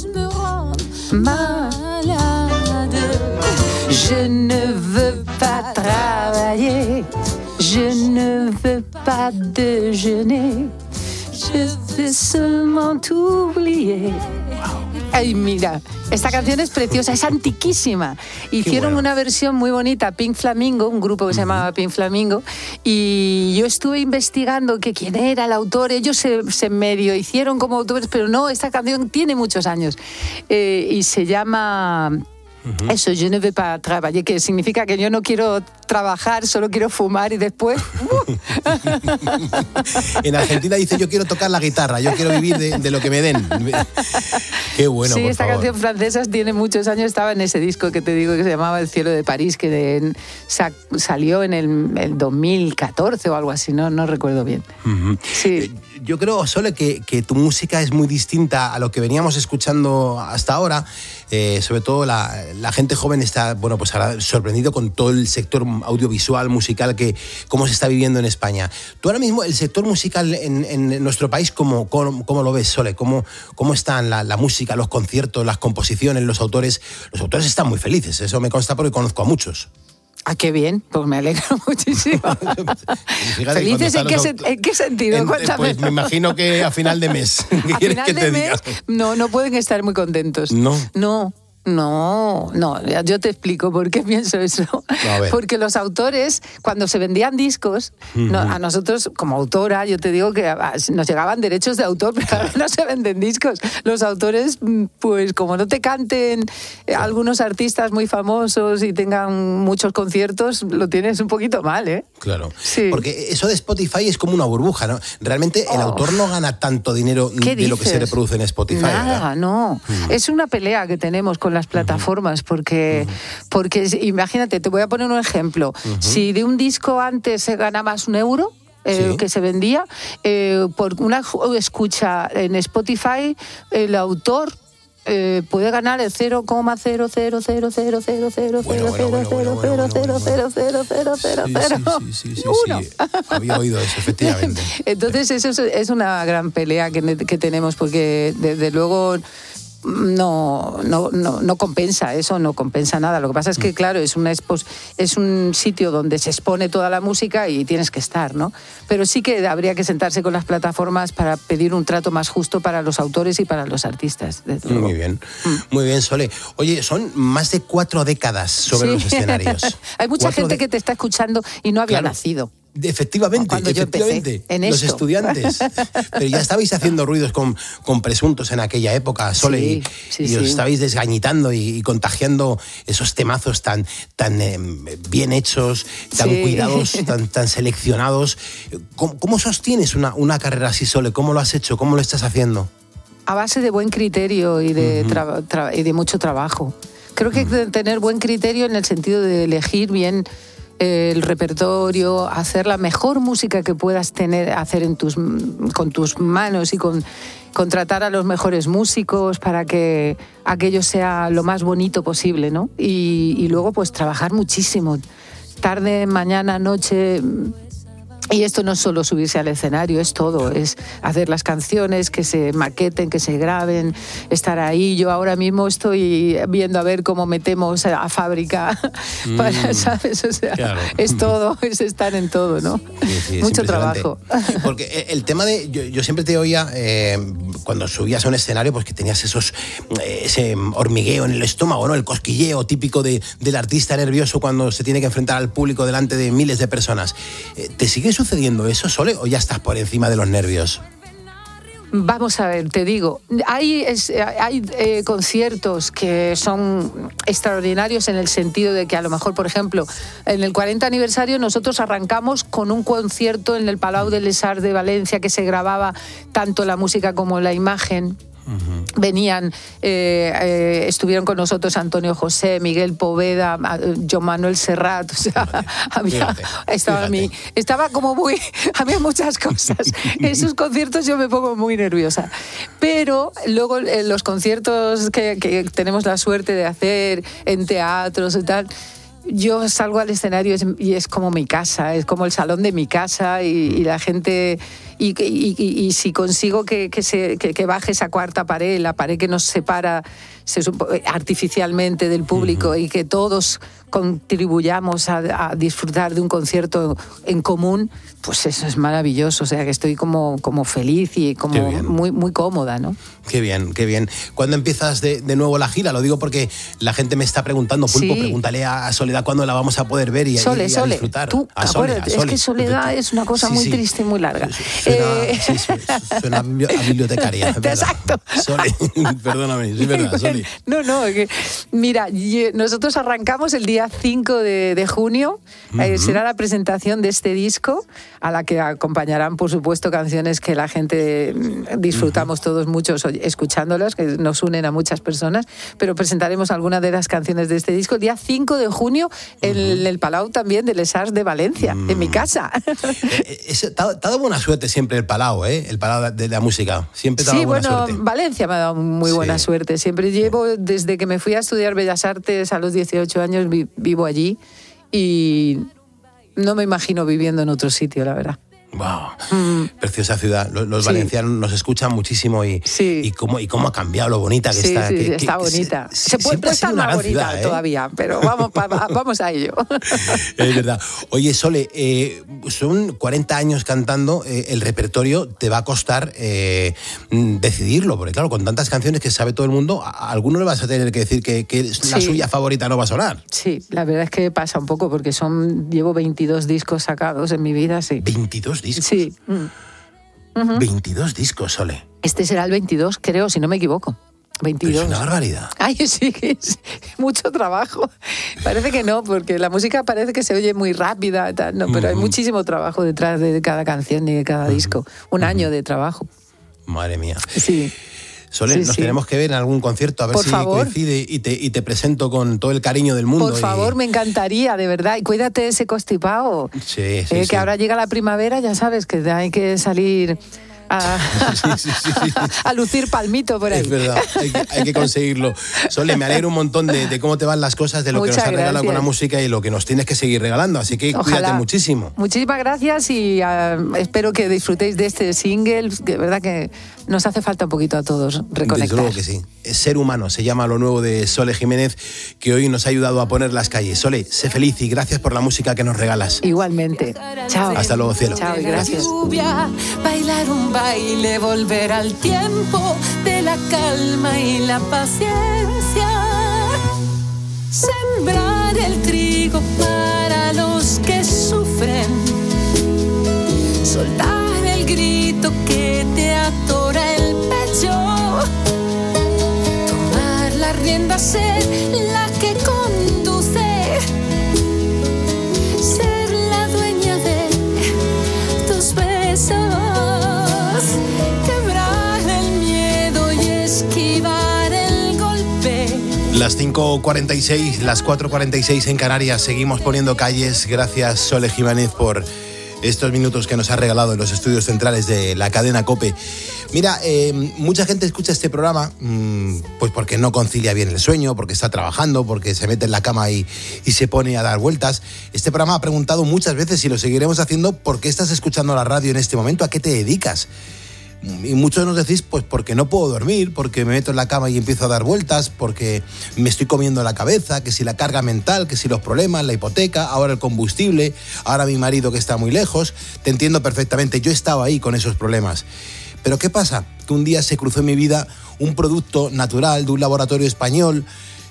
Je ne veux pas travailler, je ne veux pas déjeuner, je veux seulement t'oublier. Ay, mira, esta canción es preciosa, es antiquísima. Hicieron una versión muy bonita, Pink Flamingo, un grupo que se llamaba Pink Flamingo, y yo estuve investigando quién era el autor. Ellos se medio hicieron como autores, pero no, esta canción tiene muchos años. Y se llama... Eso, je ne veux pas travailler, que significa que yo no quiero trabajar, solo quiero fumar y después... En Argentina dice, yo quiero tocar la guitarra, yo quiero vivir de lo que me den. Qué bueno, sí, por esta favor. canción francesa tiene muchos años, estaba en ese disco que te digo que se llamaba El cielo de París, que salió en el 2014 o algo así, no recuerdo bien. Sí. Yo creo, Sole, que tu música es muy distinta a lo que veníamos escuchando hasta ahora. Sobre todo la gente joven está, bueno, pues ahora sorprendido con todo el sector audiovisual, musical, cómo se está viviendo en España. Tú ahora mismo, el sector musical en nuestro país, ¿cómo lo ves, Sole? ¿Cómo están la música, los conciertos, las composiciones, los autores? Los autores están muy felices, eso me consta porque conozco a muchos. Ah, qué bien, pues me alegro muchísimo. ¿Felices en qué sentido? Cuéntame. Pues me imagino que a final de mes. ¿A final de mes? No pueden estar muy contentos. No, yo te explico por qué pienso eso. Porque los autores, cuando se vendían discos, a nosotros como autora, yo te digo que nos llegaban derechos de autor, pero ahora no se venden discos. Los autores, pues como no te canten algunos artistas muy famosos y tengan muchos conciertos, lo tienes un poquito mal, ¿eh? Claro, sí. Porque eso de Spotify es como una burbuja, ¿no? Realmente el autor no gana tanto dinero de lo que se reproduce en Spotify. Nada, ¿verdad? No. Es una pelea que tenemos con las plataformas, porque imagínate, te voy a poner un ejemplo. Si de un disco antes se ganabas €1, que se vendía, por una escucha en Spotify, el autor puede ganar el 0,000000000000000. Había oído eso, efectivamente. Entonces eso es una gran pelea que tenemos, porque desde luego no compensa, eso no compensa nada. Lo que pasa es que, claro, es un sitio donde se expone toda la música y tienes que estar, ¿no? Pero sí que habría que sentarse con las plataformas para pedir un trato más justo para los autores y para los artistas. Muy bien, Sole. Oye, son más de 4 décadas sobre los escenarios. Hay mucha gente que te está escuchando y no había nacido. Efectivamente, los estudiantes. Pero ya estabais haciendo ruidos con Presuntos en aquella época, Sole, y os estabais desgañitando y contagiando esos temazos tan bien hechos, tan cuidados, tan seleccionados. ¿Cómo sostienes una carrera así, Sole? ¿Cómo lo has hecho? ¿Cómo lo estás haciendo? A base de buen criterio y de mucho trabajo. Creo que hay que tener buen criterio en el sentido de elegir bien el repertorio, hacer la mejor música que puedas hacer con tus manos y contratar a los mejores músicos para que aquello sea lo más bonito posible, ¿no? Y luego pues trabajar muchísimo, tarde, mañana, noche. Y esto no es solo subirse al escenario, es todo, es hacer las canciones, que se maqueten, que se graben, estar ahí. Yo ahora mismo estoy viendo a ver cómo metemos a fábrica, ¿sabes? O sea, claro. Es todo, es estar en todo, ¿no? Sí, mucho trabajo. Porque el tema de... Yo siempre te oía, cuando subías a un escenario, pues que tenías ese hormigueo en el estómago, ¿no? El cosquilleo típico del artista nervioso cuando se tiene que enfrentar al público delante de miles de personas. ¿Te sigue sucediendo eso, Sole, o ya estás por encima de los nervios? Vamos a ver, te digo, hay conciertos que son extraordinarios en el sentido de que a lo mejor, por ejemplo, en el 40 aniversario nosotros arrancamos con un concierto en el Palau de les Arts de Valencia que se grababa tanto la música como la imagen. Venían, estuvieron con nosotros Antonio José, Miguel Poveda, Joan Manuel Serrat, o sea, estaba como muy, había muchas cosas. En esos conciertos yo me pongo muy nerviosa. Pero luego los conciertos que tenemos la suerte de hacer en teatros y tal, yo salgo al escenario y es como mi casa, es como el salón de mi casa y la gente... Y si consigo que baje esa cuarta pared, la pared que nos separa artificialmente del público, y que todos contribuyamos a disfrutar de un concierto en común, pues eso es maravilloso. O sea, que estoy como feliz y como muy, muy cómoda, ¿no? Qué bien, qué bien. ¿Cuándo empiezas de nuevo la gira? Lo digo porque la gente me está preguntando, Pulpo, pregúntale a Soledad cuándo la vamos a poder ver y a disfrutar. Tú, acuérdate, es que Soledad es una cosa muy triste y muy larga. Suena a bibliotecaria. Exacto. Sole, perdóname, es verdad, Sole. No, mira, nosotros arrancamos el día 5 de junio, será la presentación de este disco, a la que acompañarán, por supuesto, canciones que la gente disfrutamos todos mucho escuchándolas, que nos unen a muchas personas, pero presentaremos algunas de las canciones de este disco el día 5 de junio en el Palau también de les Arts de Valencia, en mi casa. Te ha dado buena suerte siempre el Palau, el Palau de la música. Siempre te ha dado buena suerte. Valencia me ha dado muy buena suerte. Siempre llevo, desde que me fui a estudiar Bellas Artes a los 18 años, vivo allí y no me imagino viviendo en otro sitio, la verdad. Wow, preciosa ciudad. Los valencianos nos escuchan muchísimo y cómo ha cambiado lo bonita que está. Sí, está bonita. Se puede estar más bonita ciudad, todavía, pero vamos a ello. Es verdad. Oye, Sole, son 40 años cantando, el repertorio te va a costar decidirlo, porque claro, con tantas canciones que sabe todo el mundo, a alguno le vas a tener que decir que la suya favorita no va a sonar. Sí, la verdad es que pasa un poco, porque llevo 22 discos sacados en mi vida, sí. 22 discos. Sí. 22 discos, Sole. Este será el 22, creo, si no me equivoco. 22. Es una barbaridad. Ay, sí, es mucho trabajo. Parece que no, porque la música parece que se oye muy rápida, tal, no, pero hay muchísimo trabajo detrás de cada canción y de cada disco. Un año de trabajo. Madre mía. Sí. Sole, nos tenemos que ver en algún concierto, a ver si coincide y te presento con todo el cariño del mundo. Por favor, me encantaría, de verdad. Y cuídate ese constipado. Sí. Que ahora llega la primavera, ya sabes, que hay que salir a lucir palmito por ahí. Es verdad, hay que conseguirlo. Sole, me alegro un montón de cómo te van las cosas, de lo que nos has regalado con la música y lo que nos tienes que seguir regalando, así que cuídate muchísimo. Muchísimas gracias y espero que disfrutéis de este single, de verdad que nos hace falta un poquito a todos reconectar. Desde luego que sí. Ser humano se llama lo nuevo de Sole Jiménez, que hoy nos ha ayudado a poner las calles. Sole, sé feliz y gracias por la música que nos regalas. Igualmente. Chao. Hasta luego, cielo. Chao y gracias. Bailar un baile, volver al tiempo de la calma y la paciencia. Sembrar el trigo para los que sufren. Soltar el grito que te atora el pecho. Tomar la rienda, ser la que conduce. Ser la dueña de tus besos. Las 5:46, las 4:46 en Canarias. Seguimos poniendo calles. Gracias, Sole Jiménez, por estos minutos que nos ha regalado en los estudios centrales de la cadena COPE. Mira, mucha gente escucha este programa pues porque no concilia bien el sueño, porque está trabajando, porque se mete en la cama y se pone a dar vueltas. Este programa ha preguntado muchas veces, y lo seguiremos haciendo, ¿por qué estás escuchando la radio en este momento? ¿A qué te dedicas? Y muchos nos decís, pues porque no puedo dormir, porque me meto en la cama y empiezo a dar vueltas, porque me estoy comiendo la cabeza, que si la carga mental, que si los problemas, la hipoteca, ahora el combustible, ahora mi marido que está muy lejos. Te entiendo perfectamente, yo estaba ahí con esos problemas. Pero ¿qué pasa? Que un día se cruzó en mi vida un producto natural de un laboratorio español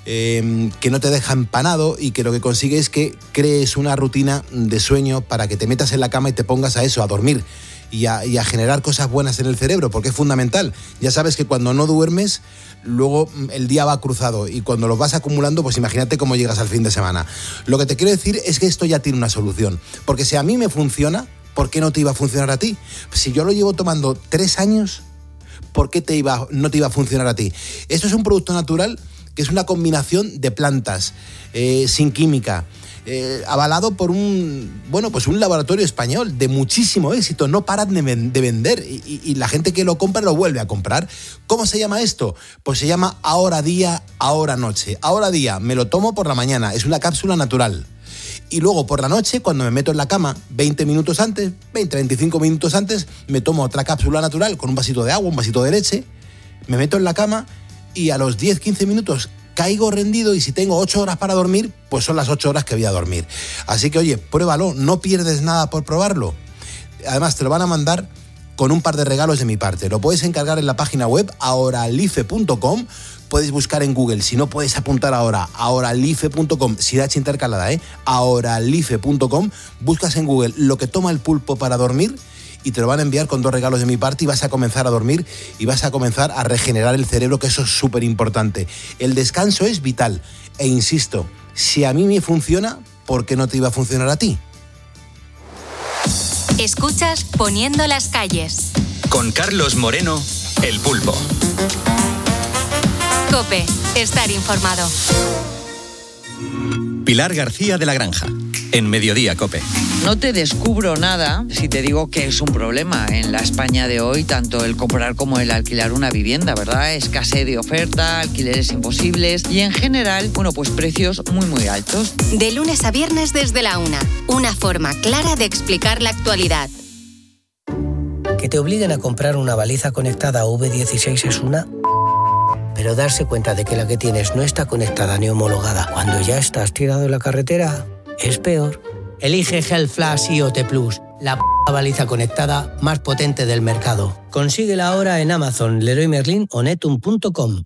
que no te deja empanado y que lo que consigue es que crees una rutina de sueño para que te metas en la cama y te pongas a eso, a dormir. Y a generar cosas buenas en el cerebro, porque es fundamental. Ya sabes que cuando no duermes, luego el día va cruzado, y cuando lo vas acumulando, pues imagínate cómo llegas al fin de semana. Lo que te quiero decir es que esto ya tiene una solución, porque si a mí me funciona, ¿por qué no te iba a funcionar a ti? Si yo lo llevo tomando 3 años, ¿por qué no te iba a funcionar a ti? Esto es un producto natural que es una combinación de plantas, sin química, avalado por un laboratorio español de muchísimo éxito. No paran de vender y la gente que lo compra lo vuelve a comprar. ¿Cómo se llama esto? Pues se llama Ahora Día, Ahora Noche. Ahora Día, me lo tomo por la mañana, es una cápsula natural. Y luego por la noche, cuando me meto en la cama, 20 minutos antes, 20-25 minutos antes, me tomo otra cápsula natural con un vasito de agua, un vasito de leche, me meto en la cama y a los 10-15 minutos caigo rendido, y si tengo 8 horas para dormir, pues son las 8 horas que voy a dormir. Así que, oye, pruébalo, no pierdes nada por probarlo. Además, te lo van a mandar con un par de regalos de mi parte. Lo puedes encargar en la página web ahoralife.com. Puedes buscar en Google, si no puedes apuntar ahora, ahoralife.com, sin H intercalada, ahoralife.com. Buscas en Google lo que toma el pulpo para dormir y te lo van a enviar con 2 regalos de mi parte, y vas a comenzar a dormir y vas a comenzar a regenerar el cerebro, que eso es súper importante. El descanso es vital, e insisto, si a mí me funciona, ¿por qué no te iba a funcionar a ti? Escuchas Poniendo las calles. Con Carlos Moreno, El Pulpo. COPE, estar informado. Pilar García de la Granja, en Mediodía COPE. No te descubro nada si te digo que es un problema en la España de hoy, tanto el comprar como el alquilar una vivienda, ¿verdad? Escasez de oferta, alquileres imposibles y en general, pues precios muy altos. De lunes a viernes desde la 1, una forma clara de explicar la actualidad. Que te obliguen a comprar una baliza conectada V16 es una... Pero darse cuenta de que la que tienes no está conectada ni homologada cuando ya estás tirado en la carretera es peor. Elige Health Flash IoT Plus, la baliza conectada más potente del mercado. Consíguela ahora en Amazon, Leroy Merlin o Netum.com.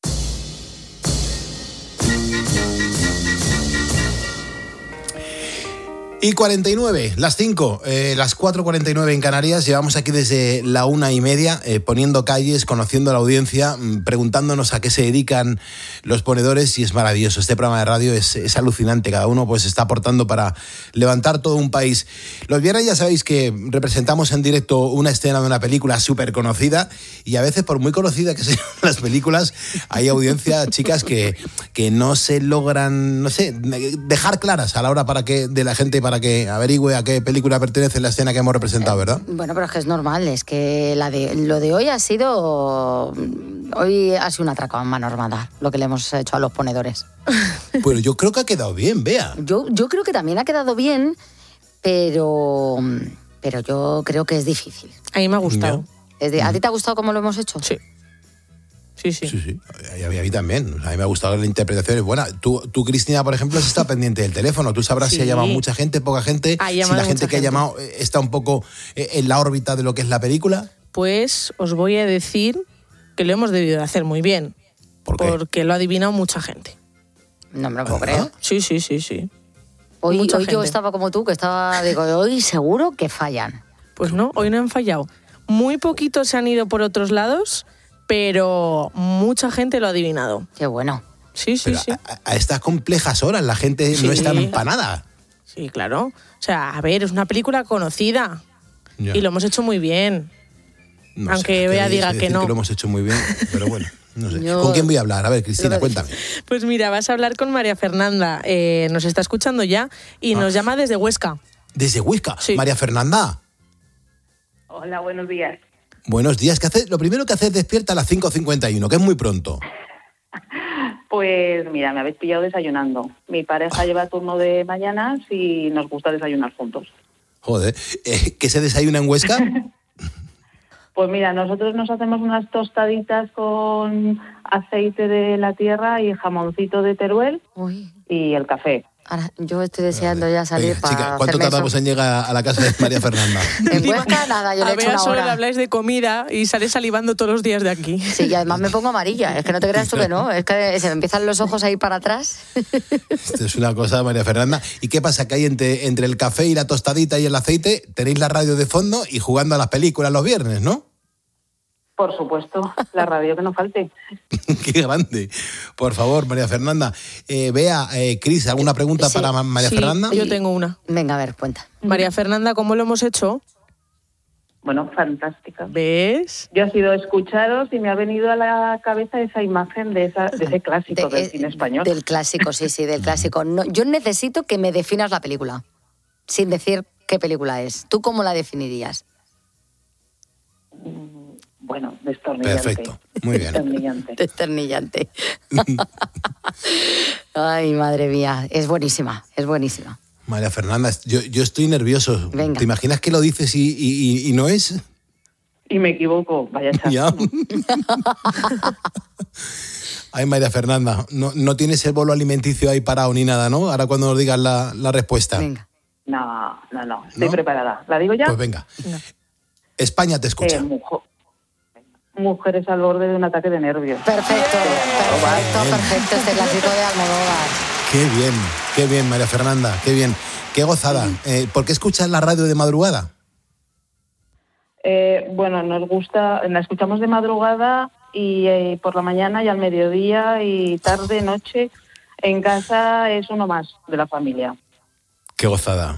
Y 49, las 5, las 4:49 en Canarias. Llevamos aquí desde la 1:30, poniendo calles, conociendo a la audiencia, preguntándonos a qué se dedican los ponedores, y es maravilloso. Este programa de radio es alucinante. Cada uno pues está aportando para levantar todo un país. Los viernes ya sabéis que representamos en directo una escena de una película súper conocida, y a veces, por muy conocida que sean las películas, hay audiencia, chicas, que no se logran, dejar claras a la hora de la gente para que averigüe a qué película pertenece la escena que hemos representado, ¿verdad? Bueno, pero es que es normal, es que lo de hoy ha sido un atraco a mano armada, lo que le hemos hecho a los ponedores. Bueno, yo creo que ha quedado bien, Bea. Yo creo que también ha quedado bien, pero yo creo que es difícil. A mí me ha gustado. ¿A ti te ha gustado cómo lo hemos hecho? Sí. Sí. A mí también. A mí me ha gustado la interpretación. Es buena. Tú, Cristina, por ejemplo, has estado pendiente del teléfono. Tú sabrás si ha llamado mucha gente, poca gente. Si la gente que ha llamado está un poco en la órbita de lo que es la película. Pues os voy a decir que lo hemos debido de hacer muy bien. ¿Por qué? Porque lo ha adivinado mucha gente. No me lo puedo creer. Sí. Hoy yo estaba como tú, digo, hoy seguro que fallan. Pues no, hoy no han fallado. Muy poquitos se han ido por otros lados, pero mucha gente lo ha adivinado. Qué bueno. Sí. A estas complejas horas la gente no está empanada. Sí, claro. O sea, a ver, es una película conocida. Ya. Y lo hemos hecho muy bien. No, aunque Bea diga que no. Que lo hemos hecho muy bien, pero bueno. No sé. ¿Con quién voy a hablar? A ver, Cristina, cuéntame. Pues mira, vas a hablar con María Fernanda. Nos está escuchando ya y nos llama desde Huesca. ¿Desde Huesca? Sí. María Fernanda. Hola, buenos días. Buenos días. ¿Qué haces? Lo primero que haces despierta a las 5:51, que es muy pronto. Pues mira, me habéis pillado desayunando. Mi pareja lleva turno de mañanas y nos gusta desayunar juntos. Joder, ¿qué se desayuna en Huesca? Pues mira, nosotros nos hacemos unas tostaditas con aceite de la tierra y jamoncito de Teruel. Y el café. Ahora, yo estoy deseando ya salir para Chica, ¿cuánto tardamos en llegar a la casa de María Fernanda? En Huesca, nada, yo le A he hecho Bea una solo hora. le habláis de comida y sale salivando todos los días de aquí. Sí, y además me pongo amarilla. Es que no te creas tú que no. Es que se me empiezan los ojos a ir para atrás. Esto es una cosa, María Fernanda. ¿Y qué pasa? Que hay entre el café y la tostadita y el aceite, tenéis la radio de fondo y jugando a las películas los viernes, ¿no? Por supuesto, la radio que no falte. Qué grande. Por favor, María Fernanda. Bea, Cris, ¿alguna pregunta para María Fernanda? Yo tengo una. Venga, a ver, cuenta. María Fernanda, ¿cómo lo hemos hecho? Bueno, fantástica. ¿Ves? Yo he sido escucharos y me ha venido a la cabeza esa imagen de ese clásico del cine español. Del clásico, sí, del clásico. No, yo necesito que me definas la película, sin decir qué película es. ¿Tú cómo la definirías? Bueno, destornillante. Perfecto, muy bien. Destornillante. Ay, madre mía, es buenísima, es buenísima. María Fernanda, yo estoy nervioso. Venga. ¿Te imaginas que lo dices y no es? Y me equivoco, vaya chato. Ya. Ay, María Fernanda, no tienes el bolo alimenticio ahí parado ni nada, ¿no? Ahora cuando nos digas la respuesta. Venga. No, estoy preparada. ¿La digo ya? Pues venga. España te escucha. Mujeres al borde de un ataque de nervios. Perfecto. Este clásico de Almodóvar. Qué bien, María Fernanda, qué bien. Qué gozada. ¿Por qué escuchas la radio de madrugada? Bueno, nos gusta, la escuchamos de madrugada y por la mañana y al mediodía y tarde, noche. En casa es uno más de la familia. Qué gozada.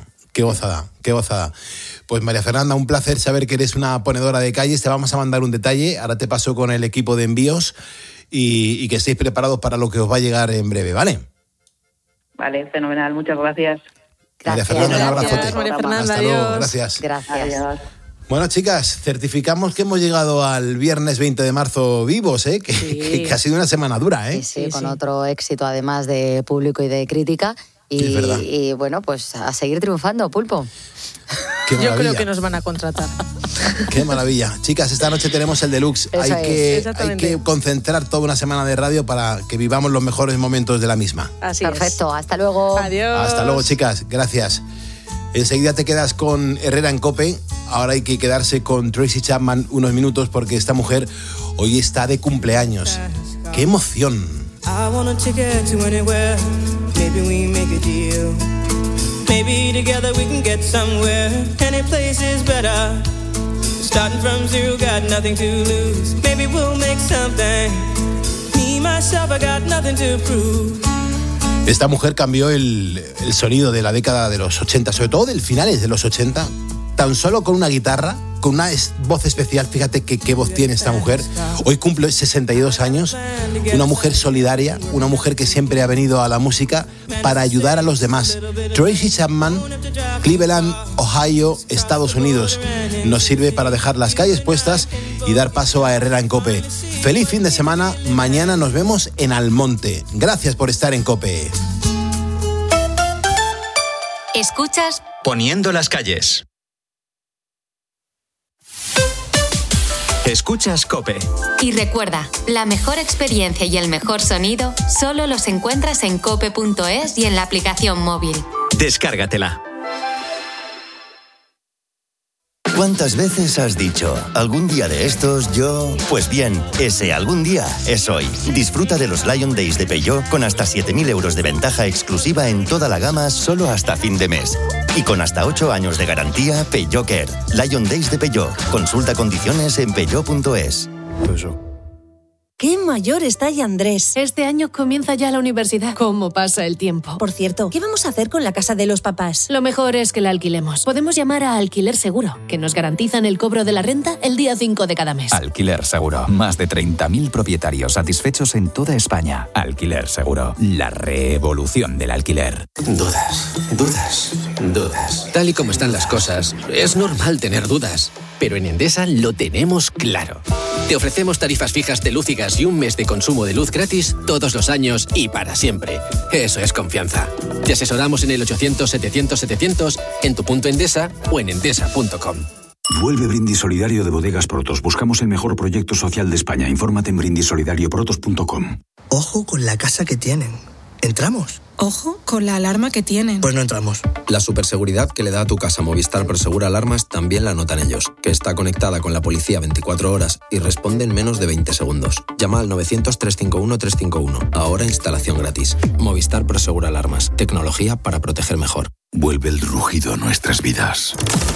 Pues María Fernanda, un placer saber que eres una ponedora de calles. Te vamos a mandar un detalle. Ahora te paso con el equipo de envíos y que estéis preparados para lo que os va a llegar en breve, ¿vale? Vale, fenomenal. Muchas gracias. María Fernanda, un abrazote. María Fernanda, Hasta luego, adiós. gracias. Adiós. Bueno, chicas, certificamos que hemos llegado al viernes 20 de marzo vivos, que ha sido una semana dura, Sí, con otro éxito además de público y de crítica. Y bueno, pues a seguir triunfando, Pulpo. Yo creo que nos van a contratar. Qué maravilla. Chicas, esta noche tenemos el Deluxe. Hay que concentrar toda una semana de radio para que vivamos los mejores momentos de la misma. Perfecto, hasta luego. Adiós. Hasta luego, chicas. Gracias. Enseguida te quedas con Herrera en COPE. Ahora hay que quedarse con Tracy Chapman unos minutos porque esta mujer hoy está de cumpleaños. ¡Qué emoción! I want a ticket to anywhere. Maybe we make a deal. Maybe together we can get somewhere. Any place is better. Starting from zero, got nothing to lose. Maybe we'll make something. Me, myself, I got nothing to prove. Esta mujer cambió el sonido de la década de los 80, sobre todo del finales de los 80, tan solo con una guitarra, con una voz especial. Fíjate qué voz tiene esta mujer. Hoy cumple 62 años, una mujer solidaria, una mujer que siempre ha venido a la música para ayudar a los demás. Tracy Chapman, Cleveland, Ohio, Estados Unidos. Nos sirve para dejar las calles puestas y dar paso a Herrera en COPE. Feliz fin de semana, mañana nos vemos en Almonte. Gracias por estar en COPE. Escuchas Poniendo las calles. Escuchas COPE. Y recuerda, la mejor experiencia y el mejor sonido solo los encuentras en cope.es y en la aplicación móvil. Descárgatela. ¿Cuántas veces has dicho, algún día de estos yo...? Pues bien, ese algún día es hoy. Disfruta de los Lion Days de Peugeot con hasta 7.000 euros de ventaja exclusiva en toda la gama solo hasta fin de mes. Y con hasta 8 años de garantía, Peugeot Care. Lion Days de Peugeot. Consulta condiciones en peugeot.es. ¡Qué mayor está ya Andrés! Este año comienza ya la universidad. ¿Cómo pasa el tiempo? Por cierto, ¿qué vamos a hacer con la casa de los papás? Lo mejor es que la alquilemos. Podemos llamar a Alquiler Seguro, que nos garantizan el cobro de la renta el día 5 de cada mes. Alquiler Seguro. Más de 30.000 propietarios satisfechos en toda España. Alquiler Seguro. La revolución del alquiler. Dudas. Tal y como están las cosas, es normal tener dudas. Pero en Endesa lo tenemos claro. Te ofrecemos tarifas fijas de luz y gas y un mes de consumo de luz gratis todos los años y para siempre. Eso es confianza. Te asesoramos en el 800-700-700, en tu punto Endesa o en endesa.com. Vuelve Brindis Solidario de Bodegas Protos. Buscamos el mejor proyecto social de España. Infórmate en brindissolidarioprotos.com. Ojo con la casa que tienen. ¿Entramos? Ojo con la alarma que tienen. Pues no entramos. La superseguridad que le da a tu casa Movistar Prosegur Alarmas también la notan ellos, que está conectada con la policía 24 horas y responde en menos de 20 segundos. Llama al 900-351-351. Ahora instalación gratis. Movistar Prosegur Alarmas. Tecnología para proteger mejor. Vuelve el rugido a nuestras vidas.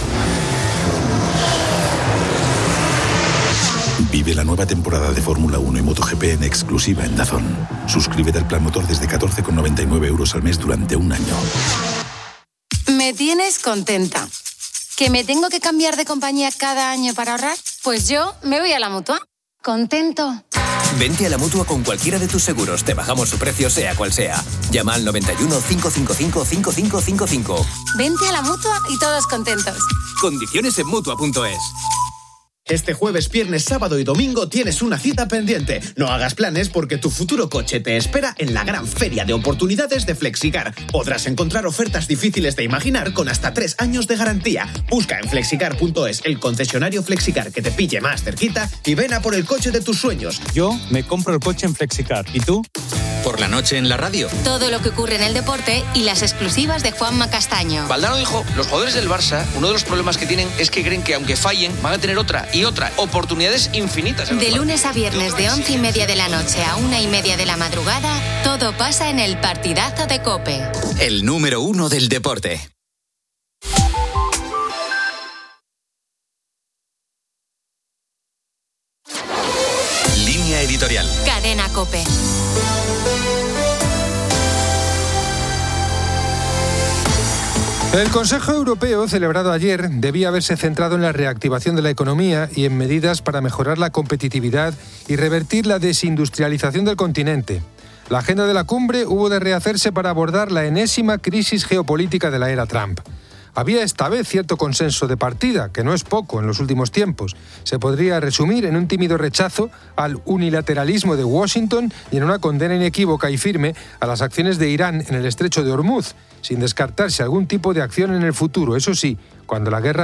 Vive la nueva temporada de Fórmula 1 y MotoGP en exclusiva en DAZN. Suscríbete al plan motor desde 14,99 euros al mes durante un año. Me tienes contenta. ¿Que me tengo que cambiar de compañía cada año para ahorrar? Pues yo me voy a la Mutua. ¿Contento? Vente a la Mutua con cualquiera de tus seguros. Te bajamos su precio sea cual sea. Llama al 91 555 5555. Vente a la Mutua y todos contentos. Condiciones en Mutua.es. Este jueves, viernes, sábado y domingo tienes una cita pendiente. No hagas planes porque tu futuro coche te espera en la gran feria de oportunidades de Flexicar. Podrás encontrar ofertas difíciles de imaginar con hasta 3 años de garantía. Busca en flexicar.es el concesionario Flexicar que te pille más cerquita y ven a por el coche de tus sueños. Yo me compro el coche en Flexicar. ¿Y tú? Por la noche en la radio. Todo lo que ocurre en el deporte y las exclusivas de Juanma Castaño. Valdano dijo, los jugadores del Barça, uno de los problemas que tienen es que creen que aunque fallen, van a tener otra y otra. Oportunidades infinitas. De lunes a viernes de 11:30 de la noche a 1:30 de la madrugada, todo pasa en el partidazo de COPE. El número 1 del deporte. Línea editorial. Cadena COPE. El Consejo Europeo, celebrado ayer, debía haberse centrado en la reactivación de la economía y en medidas para mejorar la competitividad y revertir la desindustrialización del continente. La agenda de la cumbre hubo de rehacerse para abordar la enésima crisis geopolítica de la era Trump. Había esta vez cierto consenso de partida, que no es poco en los últimos tiempos. Se podría resumir en un tímido rechazo al unilateralismo de Washington y en una condena inequívoca y firme a las acciones de Irán en el estrecho de Hormuz, sin descartarse algún tipo de acción en el futuro. Eso sí, cuando la guerra